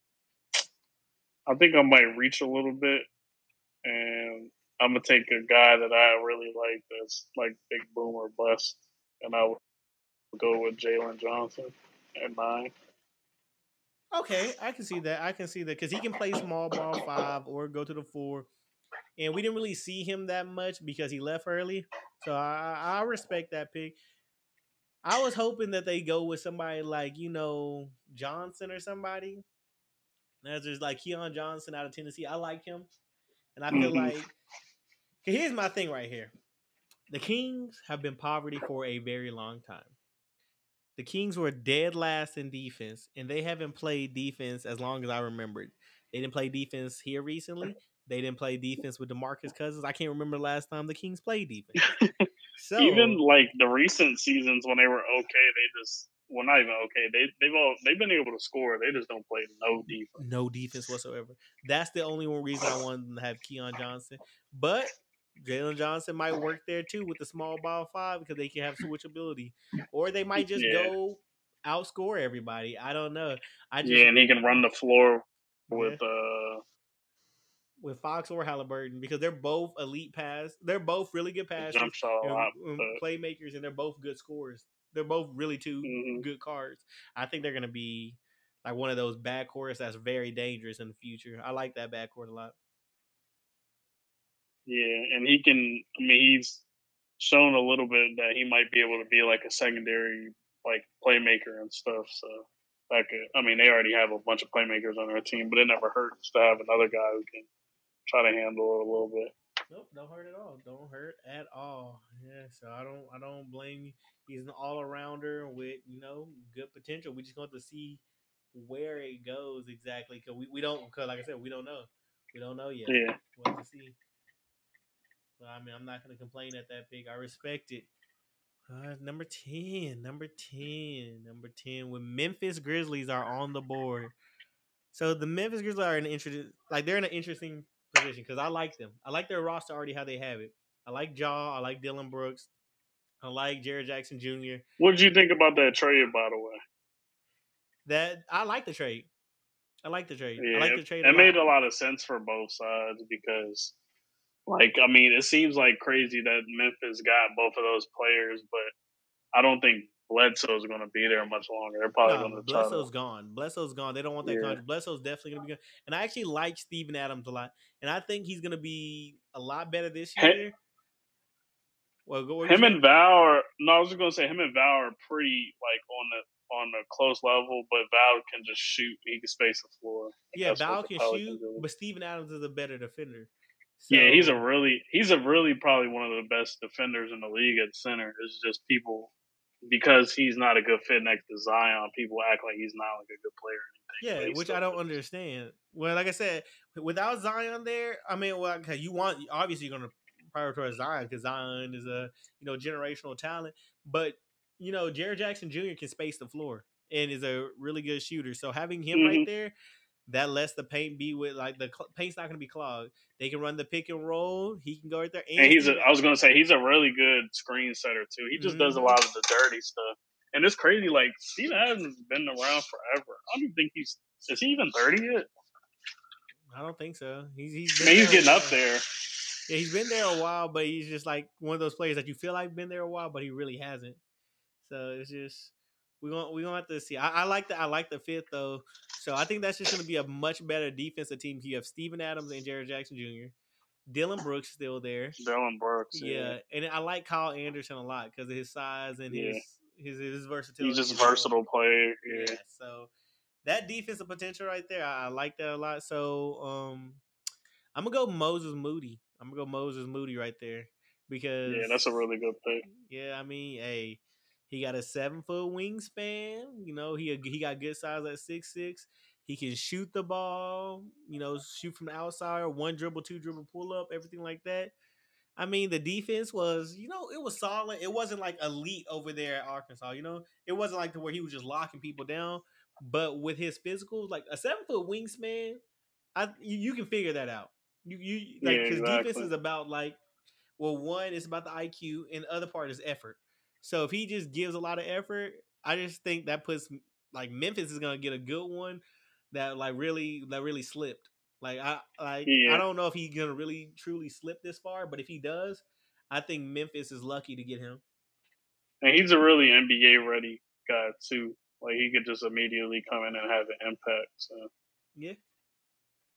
I think I might reach a little bit, and I'm gonna take a guy that I really like that's like big boomer bust, and I would go with Jalen Johnson at nine. okay, I can see that. I can see that because he can play small ball five or go to the four. and we didn't really see him that much because he left early. So I, I respect that pick. I was hoping that they go with somebody like, you know, Johnson or somebody. That's just like Keon Johnson out of Tennessee. I like him. And I feel Mm-hmm. like, here's my thing right here. The Kings have been poverty for a very long time. The Kings were dead last in defense, and they haven't played defense as long as I remembered. They didn't play defense here recently. They didn't play defense with DeMarcus Cousins. I can't remember the last time the Kings played defense. Even So like the recent seasons when they were okay, they just well not even okay. They they've all they've been able to score. They just don't play no defense. no defense whatsoever. That's the only one reason I wanted them to have Keon Johnson. But Jalen Johnson might work there too with the small ball five because they can have switchability, or they might just Yeah, go outscore everybody. I don't know. I just yeah, and he can run the floor yeah. with uh with Fox or Halliburton because they're both elite pass. They're both really good jump passers shot a and, lot. and But playmakers, and they're both good scorers. They're both really two mm-hmm. good cards. I think they're going to be like one of those backcourts that's very dangerous in the future. I like that backcourt a lot. Yeah, and he can. I mean, he's shown a little bit that he might be able to be like a secondary like playmaker and stuff. So that could. I mean, they already have a bunch of playmakers on their team, but it never hurts to have another guy who can try to handle it a little bit. Nope, don't hurt at all. Don't hurt at all. Yeah, so I don't I don't blame you. He's an all arounder with, you know, good potential. We just going to see where it goes exactly because we, we don't because like I said, we don't know. We don't know yet. Yeah. We'll have to see. But I mean, I'm not going to complain at that pick. I respect it. Uh, number ten, number ten, number ten. When Memphis Grizzlies are on the board, so the Memphis Grizzlies are in an interesting, like they're in an interesting position because I like them. I like their roster already how they have it. I like Jaw. I like Dylan Brooks. I like Jared Jackson Junior What did you think about that trade, by the way? That I like the trade. I like the trade. I Yeah, like it, the trade a it lot. made a lot of sense for both sides because, like, I mean, it seems like crazy that Memphis got both of those players, but I don't think Bledsoe's going to be there much longer. They're probably No, going to try to. Bledsoe's gone. Bledsoe's gone. They don't want that Yeah. contract. Bledsoe's definitely going to be good. And I actually like Steven Adams a lot. And I think he's going to be a lot better this year. Well, go. Him and Val are no. I was just gonna say him and Val are pretty like on the on a close level, but Val can just shoot. He can space the floor. Yeah, Val can shoot, but Steven Adams is a better defender. So, yeah, he's a really he's a really probably one of the best defenders in the league at center. It's just people because he's not a good fit next to Zion. People act like he's not like a good player. Or anything, yeah, which I don't is. understand. Well, like I said, without Zion there, I mean, well, okay, you want obviously you're gonna prioritize Zion because Zion is a you know generational talent, but you know Jared Jackson Junior can space the floor and is a really good shooter. So having him mm-hmm. right there, that lets the paint be with like the cl- paint's not going to be clogged. They can run the pick and roll. He can go right there. And, and he's a, I was going to say he's a really good screen setter too. He just mm-hmm. does a lot of the dirty stuff. And it's crazy. Like Steven Adams has been around forever. I don't think he's is he even thirty yet? I don't think so. He's he's, Man, he's getting up there. Yeah, he's been there a while, but he's just like one of those players that you feel like been there a while, but he really hasn't. So it's just we're gonna we're gonna have to see. I, I like the I like the fit though. So I think that's just gonna be a much better defensive team. You have Steven Adams and Jared Jackson Junior Dylan Brooks still there. Dylan Brooks, yeah. yeah. And I like Kyle Anderson a lot because of his size and yeah. his, his his versatility. He's just a versatile player. Yeah. yeah. So that defensive potential right there, I, I like that a lot. So um, I'm gonna go Moses Moody. I'm gonna go Moses Moody right there because yeah, that's a really good pick. Yeah, I mean, hey, he got a seven foot wingspan. You know, he he got good size at six six. He can shoot the ball. You know, shoot from the outside, one dribble, two dribble, pull up, everything like that. I mean, the defense was, you know, it was solid. It wasn't like elite over there at Arkansas. You know, it wasn't like to where he was just locking people down. But with his physicals, like a seven foot wingspan, I you, you can figure that out. You you like yeah, his exactly. defense is about like, well, one is about the I Q, and the other part is effort. So if he just gives a lot of effort, I just think that puts like Memphis is gonna get a good one that like really that really slipped. Like I like yeah. I don't know if he's gonna really truly slip this far, but if he does, I think Memphis is lucky to get him. And he's a really N B A ready guy too. Like he could just immediately come in and have an impact. So yeah.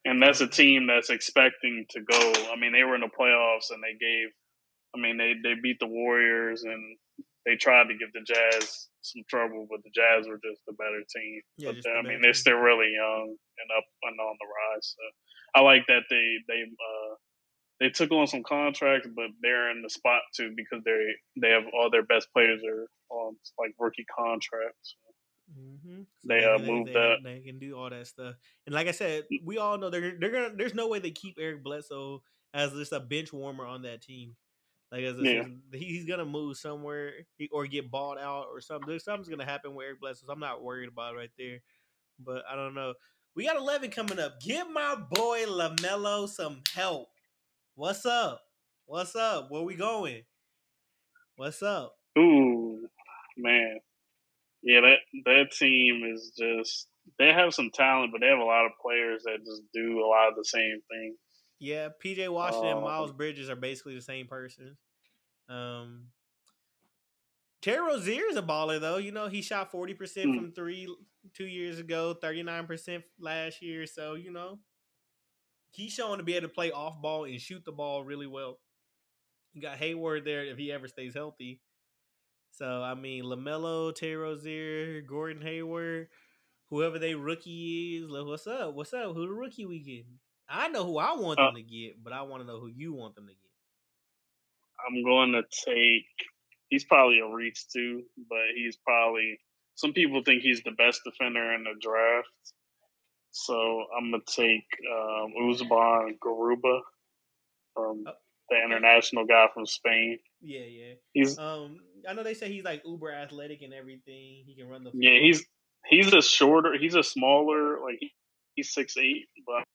and that's a team that's expecting to go. I mean, they were in the playoffs and they gave. I mean, they they beat the Warriors and they tried to give the Jazz some trouble, but the Jazz were just a better team. Yeah, But just the I better mean, they're team. still really young and up and on the rise. So I like that they they uh, they took on some contracts, but they're in the spot too because they they have all their best players are on like rookie contracts. Mm-hmm. So They they uh, can they, moved they that. have they can do all that stuff. And like I said, we all know they're they're gonna. There's no way they keep Eric Bledsoe as just a bench warmer on that team. Like as I Yeah. said, he's gonna move somewhere or get bought out or something. There's something's gonna happen with Eric Bledsoe. So I'm not worried about it right there. But I don't know. We got eleven coming up. Give my boy LaMelo some help. What's up? What's up? Where we going? What's up? Ooh, man. Yeah, that that team is just they have some talent, but they have a lot of players that just do a lot of the same thing. Yeah, P J Washington and Miles Um, Bridges are basically the same person. Um, Terry Rozier is a baller though. You know, he shot forty percent hmm, from three two years ago, thirty-nine percent last year. So, you know, he's showing to be able to play off ball and shoot the ball really well. You got Hayward there if he ever stays healthy. So, I mean, LaMelo, Terry Rozier, Gordon Hayward, whoever they rookie is, like, what's up? What's up? Who the rookie we getting? I know who I want uh, them to get, but I want to know who you want them to get. I'm going to take. He's probably a reach too, but he's probably. Some people think he's the best defender in the draft, so I'm gonna take um, Uzban Garuba from Oh, the okay. international guy from Spain. Yeah, yeah. He's Um, I know they say he's like uber athletic and everything. He can run the yeah, floor. he's he's a shorter, he's a smaller, like he, he's six eight, but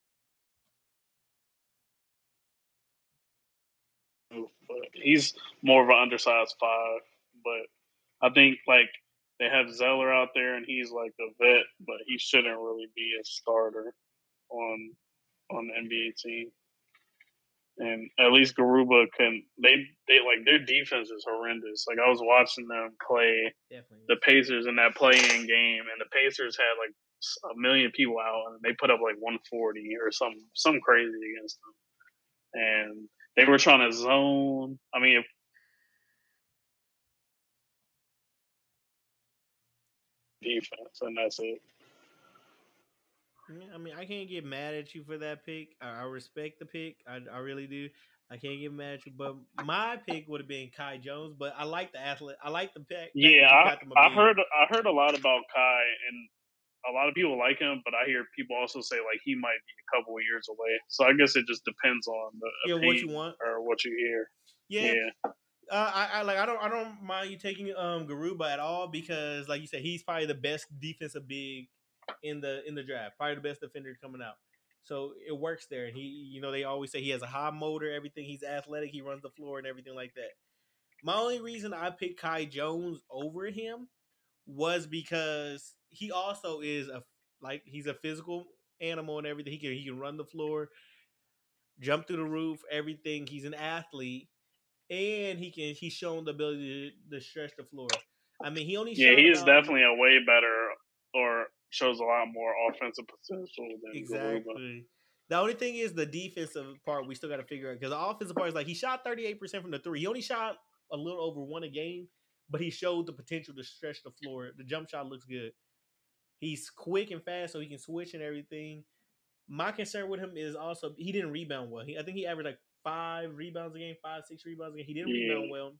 but he's more of an undersized five. But I think like they have Zeller out there, and he's like a vet, but he shouldn't really be a starter on on the N B A team. And at least Garuba can they they like their defense is horrendous. Like I was watching them play Definitely. the Pacers in that play-in game, and the Pacers had like a million people out, and they put up like one forty or some some crazy against them. And they were trying to zone. I mean, if defense, and that's it. I mean, I can't get mad at you for that pick. I, I respect the pick. I, I really do. I can't get mad at you. But my pick would have been Kai Jones. But I like the athlete. I like the fact Yeah, that you got them a I I big. heard I heard a lot about Kai, and a lot of people like him, but I hear people also say like he might be a couple of years away. So I guess it just depends on the Yeah, what you opinion want. or what you hear. Yeah, Yeah, uh, I, I like. I don't. I don't mind you taking um Garuba at all because, like you said, he's probably the best defensive big in the in the draft. Probably the best defender coming out. So it works there. And he, you know, they always say he has a high motor. Everything. He's athletic. He runs the floor and everything like that. My only reason I picked Kai Jones over him was because he also is a like he's a physical animal and everything. He can he can run the floor, jump through the roof, everything. He's an athlete and he can he's shown the ability to, to stretch the floor. I mean, he only yeah, shot he is about definitely a way better or shows a lot more offensive potential than Garuba. exactly. The only thing is the defensive part we still got to figure out because the offensive part is like he shot thirty-eight percent from the three. He only shot a little over one a game, but he showed the potential to stretch the floor. The jump shot looks good. He's quick and fast, so he can switch and everything. My concern with him is also he didn't rebound well. He, I think he averaged like five rebounds a game, five six rebounds a game. He didn't rebound Yeah, well,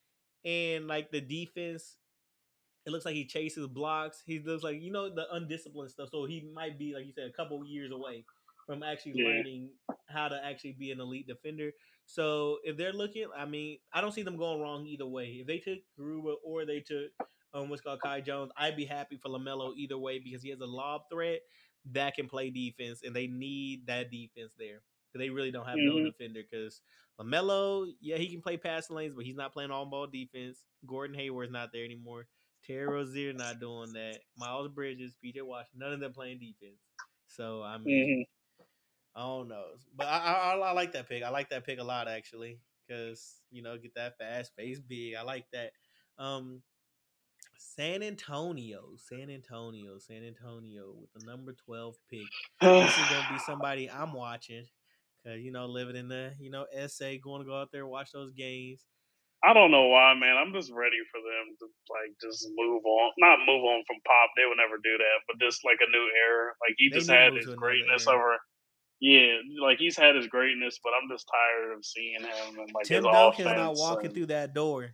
and like the defense it looks like he chases blocks. He looks like you know the undisciplined stuff. So he might be like you said a couple years away from actually yeah. learning how to actually be an elite defender. So if they're looking, I mean, I don't see them going wrong either way. If they took Garuba or they took um what's called Kai Jones, I'd be happy for LaMelo either way because he has a lob threat that can play defense, and they need that defense there. They really don't have no Hmm. defender because LaMelo, yeah, he can play passing lanes, but he's not playing on ball defense. Gordon Hayward's not there anymore. Terry Rozier not doing that. Miles Bridges, P J Washington, none of them playing defense. So I mean, Hmm. I don't know, but I, I, I like that pick. I like that pick a lot actually, because you know get that fast face big. I like that. Um, San Antonio, San Antonio, San Antonio with the number twelve pick. This is gonna be somebody I'm watching because you know living in the you know S A, going to go out there and watch those games. I don't know why, man. I'm just ready for them to like just move on. Not move on from Pop. They would never do that. But just like a new era. Like he They just need to had move his to another greatness era. over. Yeah, like he's had his greatness, but I'm just tired of seeing him and like his Tim Duncan's not offense. walking And through that door.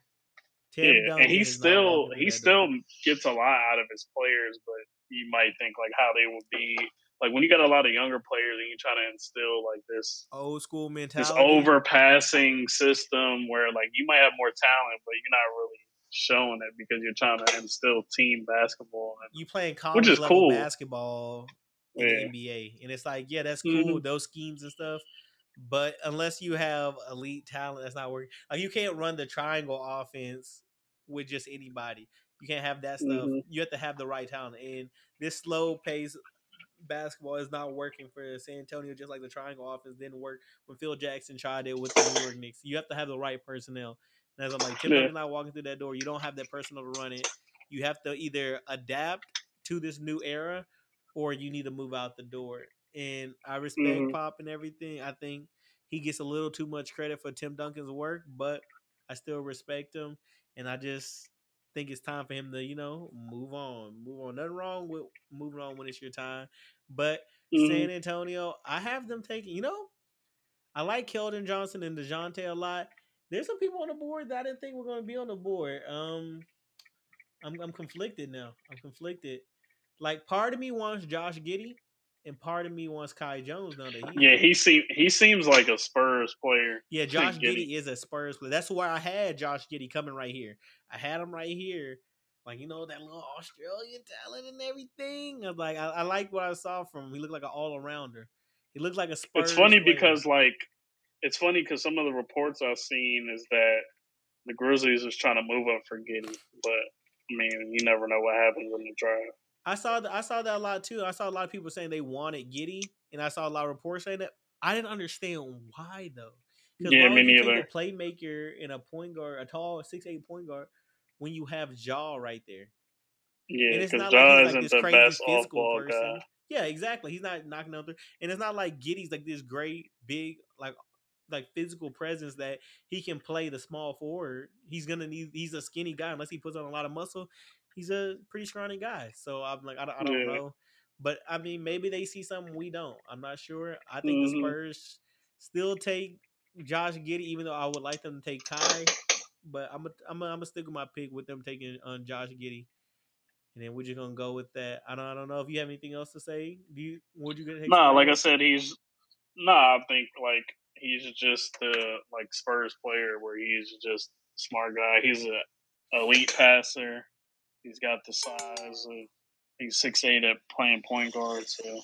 Tim yeah, and Duncan he is not still walking through he that door. still gets a lot out of his players, but you might think like how they would be like when you got a lot of younger players and you try to instill like this Old school this mentality. overpassing system where like you might have more talent, but you're not really showing it because you're trying to instill team basketball, and, You playing which college is level cool. basketball in the Yeah. N B A, and it's like, yeah, that's Mm-hmm. cool, those schemes and stuff. But unless you have elite talent, that's not working. Like you can't run the triangle offense with just anybody. You can't have that stuff. Mm-hmm. You have to have the right talent. And this slow pace basketball is not working for San Antonio, just like the triangle offense didn't work when Phil Jackson tried it with the New York Knicks. You have to have the right personnel. And as I'm like, Tim Yeah. Duncan not walking through that door. You don't have that personnel to run it. You have to either adapt to this new era or you need to move out the door. And I respect Mm-hmm. Pop and everything. I think he gets a little too much credit for Tim Duncan's work, but I still respect him. And I just think it's time for him to, you know, move on. Move on. Nothing wrong with moving on when it's your time. But Mm-hmm. San Antonio, I have them taking, you know, I like Keldon Johnson and DeJounte a lot. There's some people on the board that I didn't think were going to be on the board. Um, I'm, I'm conflicted now. I'm conflicted. Like, part of me wants Josh Giddey, and part of me wants Kai Jones now that he's Yeah, there. he seem he seems like a Spurs player. Yeah, Josh Giddy. Giddey is a Spurs player. That's why I had Josh Giddey coming right here. I had him right here. Like, you know, that little Australian talent and everything. I was like, I, I like what I saw from him. He looked like an all arounder. He looked like a It's Spurs funny player. because like it's funny because some of the reports I've seen is that the Grizzlies is trying to move up for Giddy, but I mean, you never know what happens in the draft. I saw that. I saw that a lot too. I saw a lot of people saying they wanted Giddey, and I saw a lot of reports saying that. I didn't understand why though. Because Yeah, why me would you take a neither. playmaker and a point guard, a tall six eight point guard, when you have Jaw right there? Yeah, And it's because not like he's Ja like isn't this the crazy best off physical ball guy. person. Yeah, exactly. He's not knocking out there, and it's not like Giddy's like this great big like like physical presence that he can play the small forward. He's gonna need. He's a skinny guy unless he puts on a lot of muscle. He's a pretty scrawny guy. So I'm like, I don't, I don't Yeah. know, but I mean, maybe they see something we don't. I'm not sure. I think the Mm-hmm. Spurs still take Josh Giddey, even though I would like them to take Kai. But I'm a, I'm a, I'm gonna stick with my pick with them taking on um, Josh Giddey. And then we're just gonna go with that. I don't I don't know if you have anything else to say. Do you would you gonna take Nah, somebody like I else? said, he's nah. I think like he's just the like Spurs player where he's just a smart guy. He's a elite passer. He's got the size of he's six eight at playing point guard. So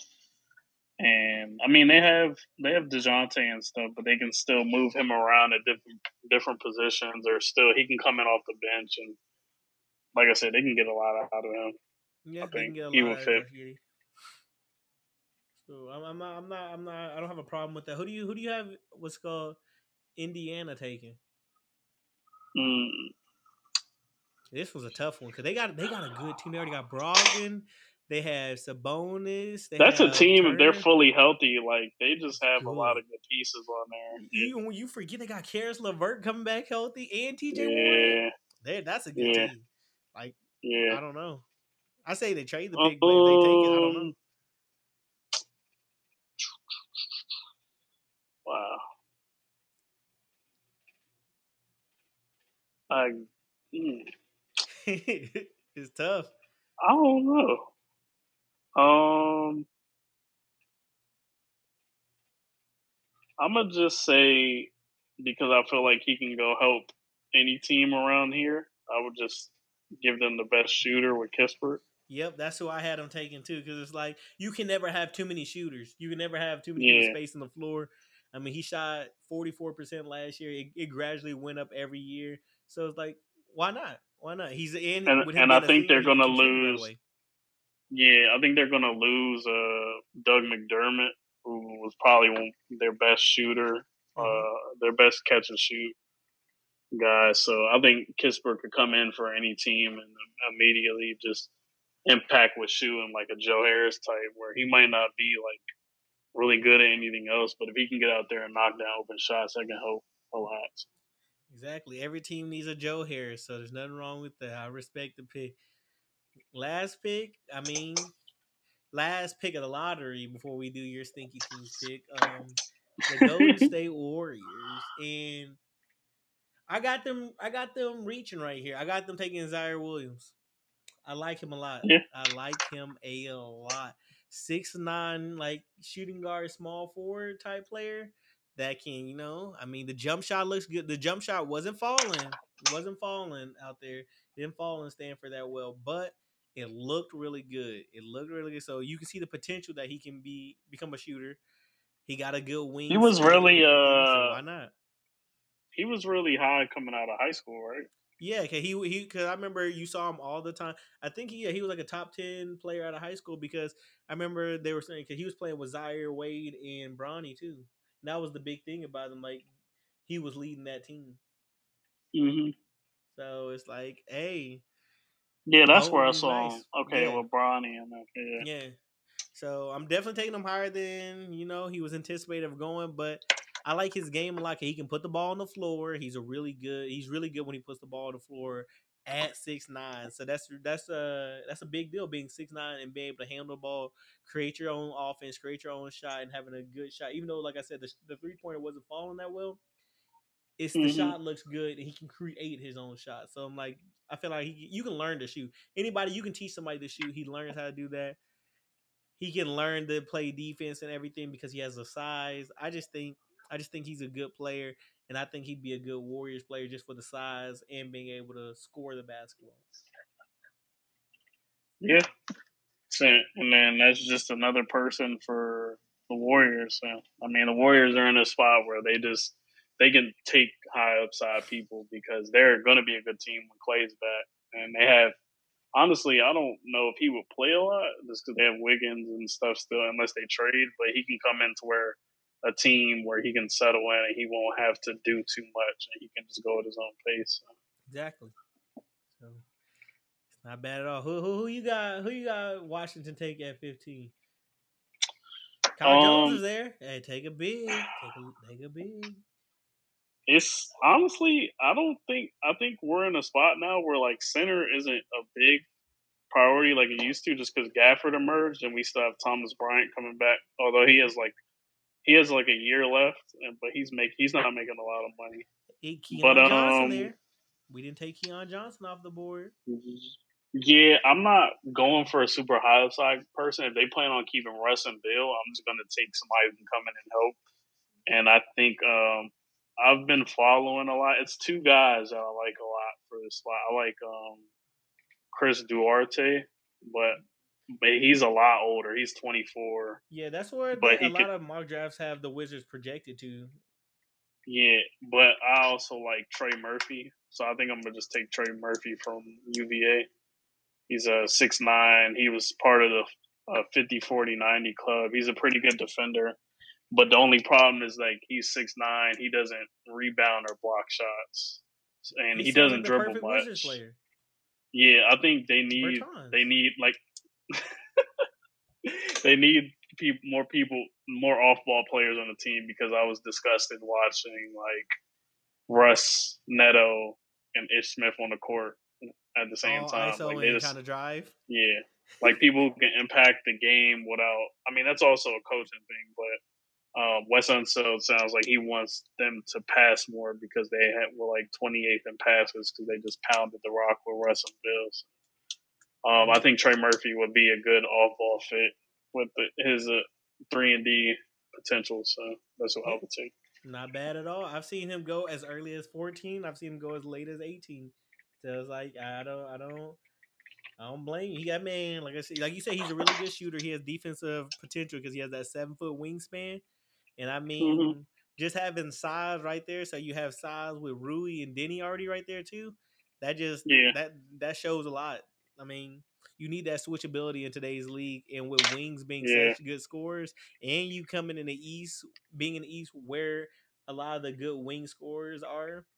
and I mean they have they have Dejounte and stuff, but they can still move him around at different different positions, or still he can come in off the bench and like I said, they can get a lot out of him. Yeah, I they can think get a he lot would out of fit. Josh Giddey. So I'm, I'm not I'm not I'm not I don't have a problem with that. Who do you who do you have what's called Indiana taking? Mm. This was a tough one because they got they got a good team. They already got Brogdon. They have Sabonis. They That's a have team if they're Turner. fully healthy. Like they just have a lot Good. of good pieces on there. Even when you forget they got Karis LeVert coming back healthy and T J Warren, Yeah, they that's a good yeah, team. Like yeah. I don't know. I say they trade the yeah. pick, but if they take it, I don't know. Um, wow. I, mm, It's tough. I don't know. Um, I'm gonna just say because I feel like he can go help any team around here. I would just give them the best shooter with Kispert. Yep, that's who I had him taking too. Because it's like you can never have too many shooters. You can never have too many people Yeah, spacing the floor. I mean, he shot forty-four percent last year. It, it gradually went up every year. So it's like, why not? Why not? He's in and with him and I being a think senior. they're He can gonna contribute right lose. away. Yeah, I think they're gonna lose uh, Doug McDermott, who was probably one, their best shooter, Mm-hmm. uh, their best catch and shoot. guys. So I think Kispert could come in for any team and immediately just impact with shooting like a Joe Harris type, where he might not be like really good at anything else, but if he can get out there and knock down open shots, that can help a lot. Exactly. Every team needs a Joe Harris, so there's nothing wrong with that. I respect the pick. Last pick, I mean, last pick of the lottery before we do your stinky teams pick. Um, the Golden State Warriors, and I got them. I got them reaching right here. I got them taking Zaire Williams. I like him a lot. Yeah. I like him a lot. Six nine, like shooting guard, small forward type player that can, you know, I mean, the jump shot looks good. The jump shot wasn't falling. It wasn't falling out there. It didn't fall in Stanford that well, but it looked really good. It looked really good. So you can see the potential that he can be become a shooter. He got a good He was wingspan and really everything. So uh why not? he was really high coming out of high school, right? Yeah, cause he he because I remember you saw him all the time. I think he yeah, he was like a top ten player out of high school because I remember they were saying because he was playing with Zaire Wade and Bronny too. And that was the big thing about him. Like he was leading that team. Mm-hmm. So it's like, hey, Yeah, that's where I Golden's saw him. nice. Okay, Yeah, with Bronny and that. Yeah. yeah. So I'm definitely taking him higher than you know he was anticipated of going, but I like his game a lot. He can put the ball on the floor. He's a really good. He's really good when he puts the ball on the floor at six nine. So that's that's a that's a big deal being six nine and being able to handle the ball, create your own offense, create your own shot, and having a good shot. Even though, like I said, the, the three pointer wasn't falling that well, it's the Mm-hmm. shot looks good and he can create his own shot. So I'm like, I feel like he, you can learn to shoot. Anybody you can teach somebody to shoot. He learns how to do that. He can learn to play defense and everything because he has the size. I just think I just think he's a good player, and I think he'd be a good Warriors player just for the size and being able to score the basketball. Yeah. So, and then that's just another person for the Warriors. So, I mean, the Warriors are in a spot where they just they can take high upside people because they're going to be a good team when Clay's back, and they have. Honestly, I don't know if he would play a lot just because they have Wiggins and stuff still, unless they trade. But he can come into where a team where he can settle in and he won't have to do too much, and he can just go at his own pace. Exactly. So it's not bad at all. Who who, who you got? Who you got? Washington take at fifteen. Kai Jones is Um, there. Hey, take a big. Take a take a big. it's honestly, I don't think I think we're in a spot now where like center isn't a big priority like it used to, just because Gafford emerged and we still have Thomas Bryant coming back. Although he has like he has like a year left, and but he's make he's not making a lot of money. Hey, But Keon Johnson um, there. We didn't take Keon Johnson off the board. yeah, I'm not going for a super high upside person. If they plan on keeping Russ and Bill, I'm just going to take somebody who can come in and help. And I think um, I've been following a lot. It's two guys that I like a lot for this spot. I like um, Chris Duarte, but but he's a lot older. He's twenty-four, Yeah, that's where but the, a he could. lot of mock drafts have the Wizards projected to. Yeah, but I also like Trey Murphy, so I think I'm gonna just take Trey Murphy from U V A. He's a six nine. He was part of the uh, fifty forty ninety club. He's a pretty good defender. But the only problem is like he's six nine. He doesn't rebound or block shots, and He he sounds like doesn't the dribble perfect Wizards much. player. Yeah, I think they need they Bertans. need like they need people more people more off ball players on the team because I was disgusted watching like Russ, Neto, and Ish Smith on the court at the same All time. I S O Like they and just kind of drive. yeah, like people who can impact the game without. I mean, that's also a coaching thing, but um, Wes Unseld sounds like he wants them to pass more because they had, were like twenty-eighth in passes because they just pounded the rock with Russ and Bills. Um, I think Trey Murphy would be a good off-ball fit with the, his uh, three and D potential. So that's what I Yeah, would take. not bad at all. I've seen him go as early as fourteen. I've seen him go as late as eighteen. So it's like I don't, I don't, I don't blame you. He got man, like I said, like you said, he's a really good shooter. He has defensive potential because he has that seven foot wingspan. And I Mm-hmm. mean, just having size right there, so you have size with Rui and Denny already right there too. That just Yeah, that that shows a lot. I mean, you need that switchability in today's league, and with wings being yeah, such good scorers, and you coming in the East, being in the East where a lot of the good wing scorers are,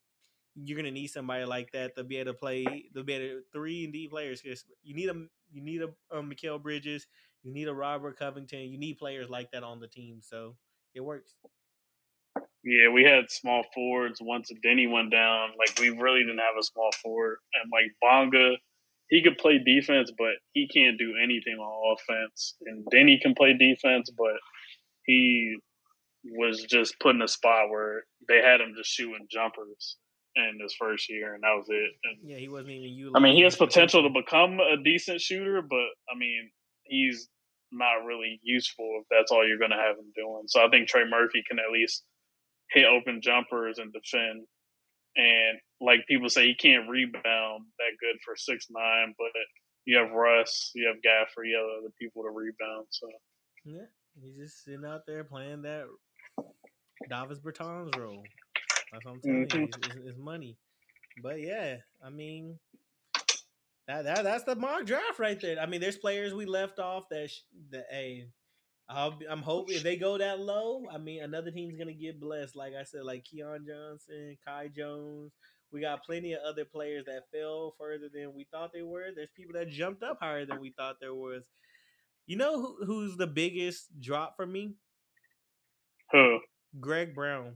you're gonna need somebody like that to be able to play. To be able to three and D players. Cause you need a you need a um, Mikal Bridges. You need a Robert Covington. You need players like that on the team. So it works. Yeah, we had small forwards once Denny went down. Like we really didn't have a small forward, and like Bonga, he could play defense, but he can't do anything on offense. And Denny can play defense, but he was just put in a spot where they had him just shooting jumpers in his first year, and that was it. And, Yeah, he wasn't even I mean, he utilizing has his potential potential. to become a decent shooter, but I mean, he's not really useful if that's all you're going to have him doing. So I think Trey Murphy can at least hit open jumpers and defend. And like people say, he can't rebound that good for six nine, but you have Russ, you have Gafford, you have other people to rebound. So Yeah, he's just sitting out there playing that Davis Bertans role. That's what I'm telling mm-hmm. you. It's, it's, it's money. But yeah, I mean, that, that that's the mock draft right there. I mean, there's players we left off that sh- that hey, I'll be, I'm hoping if they go that low, I mean, another team's gonna get blessed. Like I said, like Keon Johnson, Kai Jones. We got plenty of other players that fell further than we thought they were. There's people that jumped up higher than we thought there was. You know who, who's the biggest drop for me? Who? Greg Brown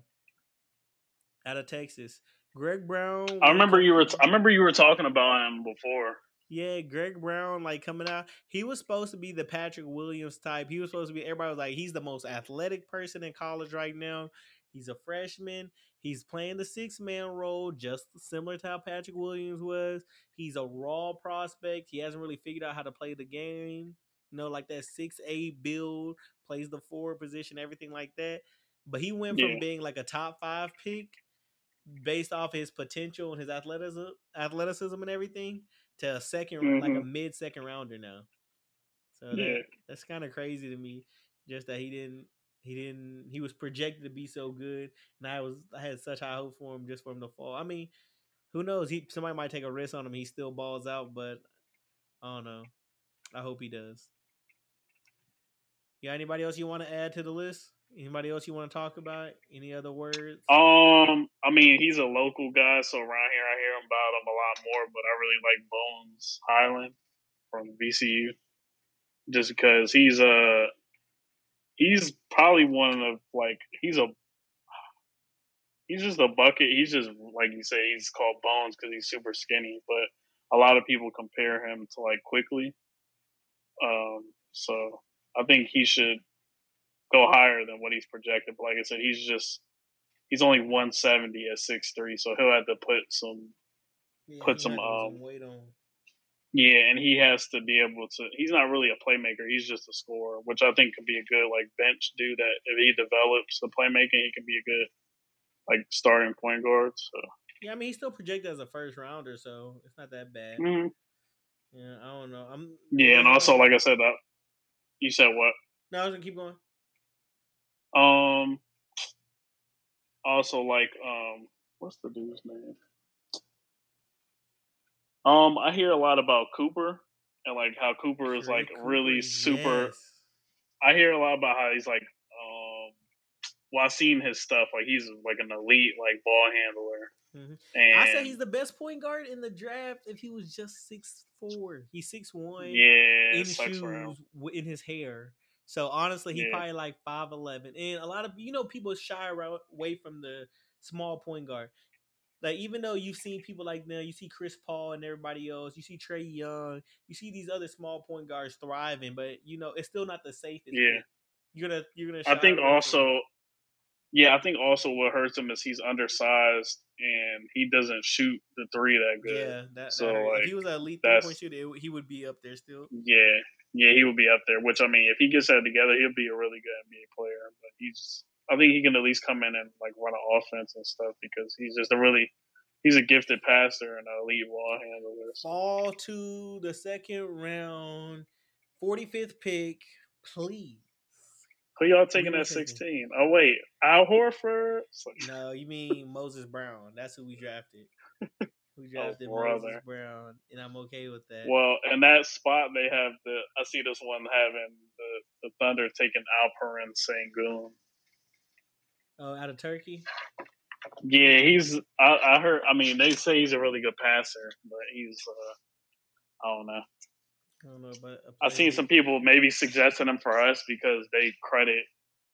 out of Texas. Greg Brown I when he remember come, you were. T- I remember you were talking about him before. yeah, Greg Brown like coming out. He was supposed to be the Patrick Williams type. He was supposed to be. Everybody was like, he's the most athletic person in college right now. He's a freshman. He's playing the six man role, just similar to how Patrick Williams was. He's a raw prospect. He hasn't really figured out how to play the game. You know, like that six A build, plays the forward position, everything like that. But he went from Yeah. being like a top five pick based off his potential and his athleticism, athleticism and everything to a second, like a Mm-hmm. mid second rounder now. So that Yeah. that's kind of crazy to me. Just that he didn't, he didn't, he was projected to be so good, and I was, I had such high hope for him just for him to fall. I mean, who knows? He somebody might take a risk on him. He still balls out, but I don't know. I hope he does. You got anybody else you want to add to the list? Anybody else you want to talk about? Any other words? Um. I mean, he's a local guy, so around here I hear about him a lot more. But I really like Bones Highland from V C U, just because he's a he's probably one of like he's a he's just a bucket. He's just like you say, he's called Bones because he's super skinny. But a lot of people compare him to like Quickly. Um. So I think he should go higher than what he's projected. But like I said, he's just he's only one seventy at six three, so he'll have to put some Yeah, put he some had to put um some weight on. yeah, and he has to be able to. He's not really a playmaker. He's just a scorer, which I think could be a good like bench dude. That if he develops the playmaking, he can be a good like starting point guard. So Yeah, I mean he's still projected as a first rounder, so it's not that bad. mm-hmm. Yeah, I don't know. I'm Yeah, and there's also um like I said, uh, you said what? no, I was gonna keep going. Um, also like um, what's the dude's name? Um, I hear a lot about Cooper and like how Cooper is Trey like Cooper, really super. yes. I hear a lot about how he's like um well, I've seen his stuff. Like he's like an elite like ball handler, Mm-hmm. I said he's and the best point guard in the draft if he was just six four. He's six one yeah, it in sucks for him. shoes in his hair. So honestly, he Yeah, probably like five eleven. And a lot of you know people shy away from the small point guard. Like even though you've seen people like now, you see Chris Paul and everybody else, you see Trey Young, you see these other small point guards thriving, but you know it's still not the safest yeah. pick. You're gonna you're gonna I shy think away from it. also, yeah, I think also what hurts him is he's undersized and he doesn't shoot the three that good. Yeah, that So that hurt. If like he was an elite three point that's shooter, it, he would be up there still. yeah, yeah. He would be up there. Which I mean, if he gets that together, he'll be a really good N B A player. But he's, I think he can at least come in and like run an offense and stuff because he's just a really he's a gifted passer and an elite ball handler. So. Fall to the second round, forty-fifth pick, please. Who y'all Who taking we at taking? sixteen? Oh wait, Al Horford. No, you mean Moses Brown. That's who we drafted. We Oh drafted Moses brother. Brown, and I'm okay with that. Well, in that spot they have the. I see this one having the the Thunder taking Alperen Sengun. Oh, out of Turkey? Yeah, he's. I, I heard. I mean, they say he's a really good passer, but he's. Uh, I don't know. I don't know, but a I've seen playmaker. some people maybe suggesting him for us because they credit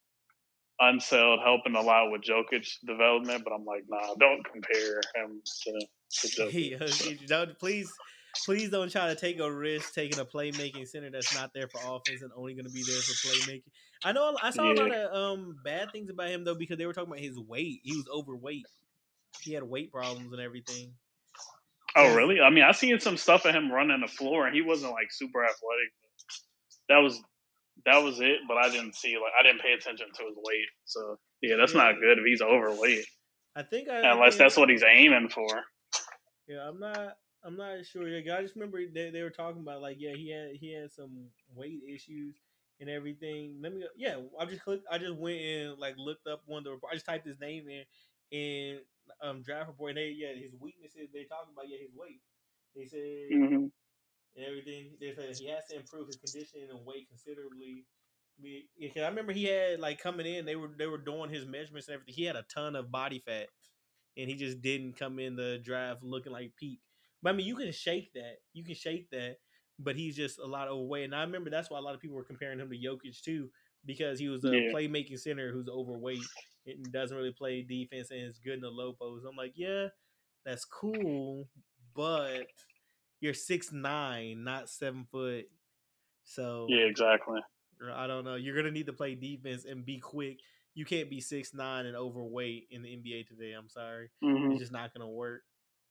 Unseld helping a lot with Jokic development, but I'm like, nah, don't compare him to, to Jokic. Hey, So, okay, don't please, please don't try to take a risk taking a playmaking center that's not there for offense and only going to be there for playmaking. I know I saw a yeah. lot of um bad things about him though because they were talking about his weight. He was overweight. He had weight problems and everything. Oh, Because really? I mean, I seen some stuff of him running the floor, and he wasn't like super athletic. That was that was it, but I didn't see like I didn't pay attention to his weight. So yeah, that's yeah, not good if he's overweight, I think I, I unless think that's what he's aiming for. yeah, I'm not I'm not sure. Yeah, I just remember they, they were talking about like yeah he had he had some weight issues and everything. Let me yeah I just clicked I just went and like looked up one of the I just typed his name in and um draft report and they yeah his weaknesses they talking about yeah his weight. They said Hmm. and everything. They said he has to improve his conditioning and weight considerably. Yeah, I remember he had like coming in, they were they were doing his measurements and everything. He had a ton of body fat, and he just didn't come in the draft looking like peak. But I mean, you can shake that, you can shake that, but he's just a lot overweight. And I remember that's why a lot of people were comparing him to Jokic too, because he was a Yeah, playmaking center who's overweight and doesn't really play defense and is good in the low post. I'm like, yeah, that's cool, but you're six nine, not seven foot. yeah, So exactly. I don't know. You're gonna need to play defense and be quick. You can't be six nine and overweight in the N B A today. I'm sorry, Hmm. it's just not gonna work.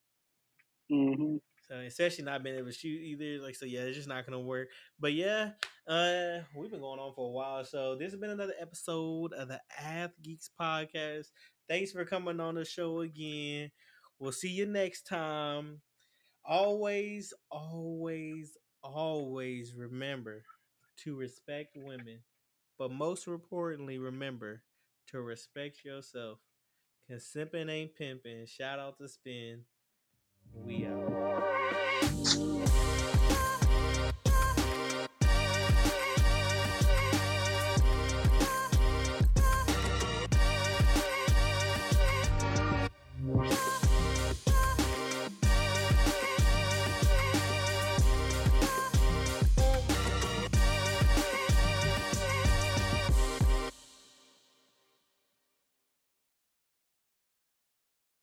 Hmm. So especially not being able to shoot either. Like so, yeah, it's just not gonna work. But yeah, uh, we've been going on for a while. So this has been another episode of the Ath Geeks podcast. Thanks for coming on the show again. We'll see you next time. Always, always, always remember to respect women. But most importantly, remember to respect yourself. Cause simping ain't pimping. Shout out to Spin. We out.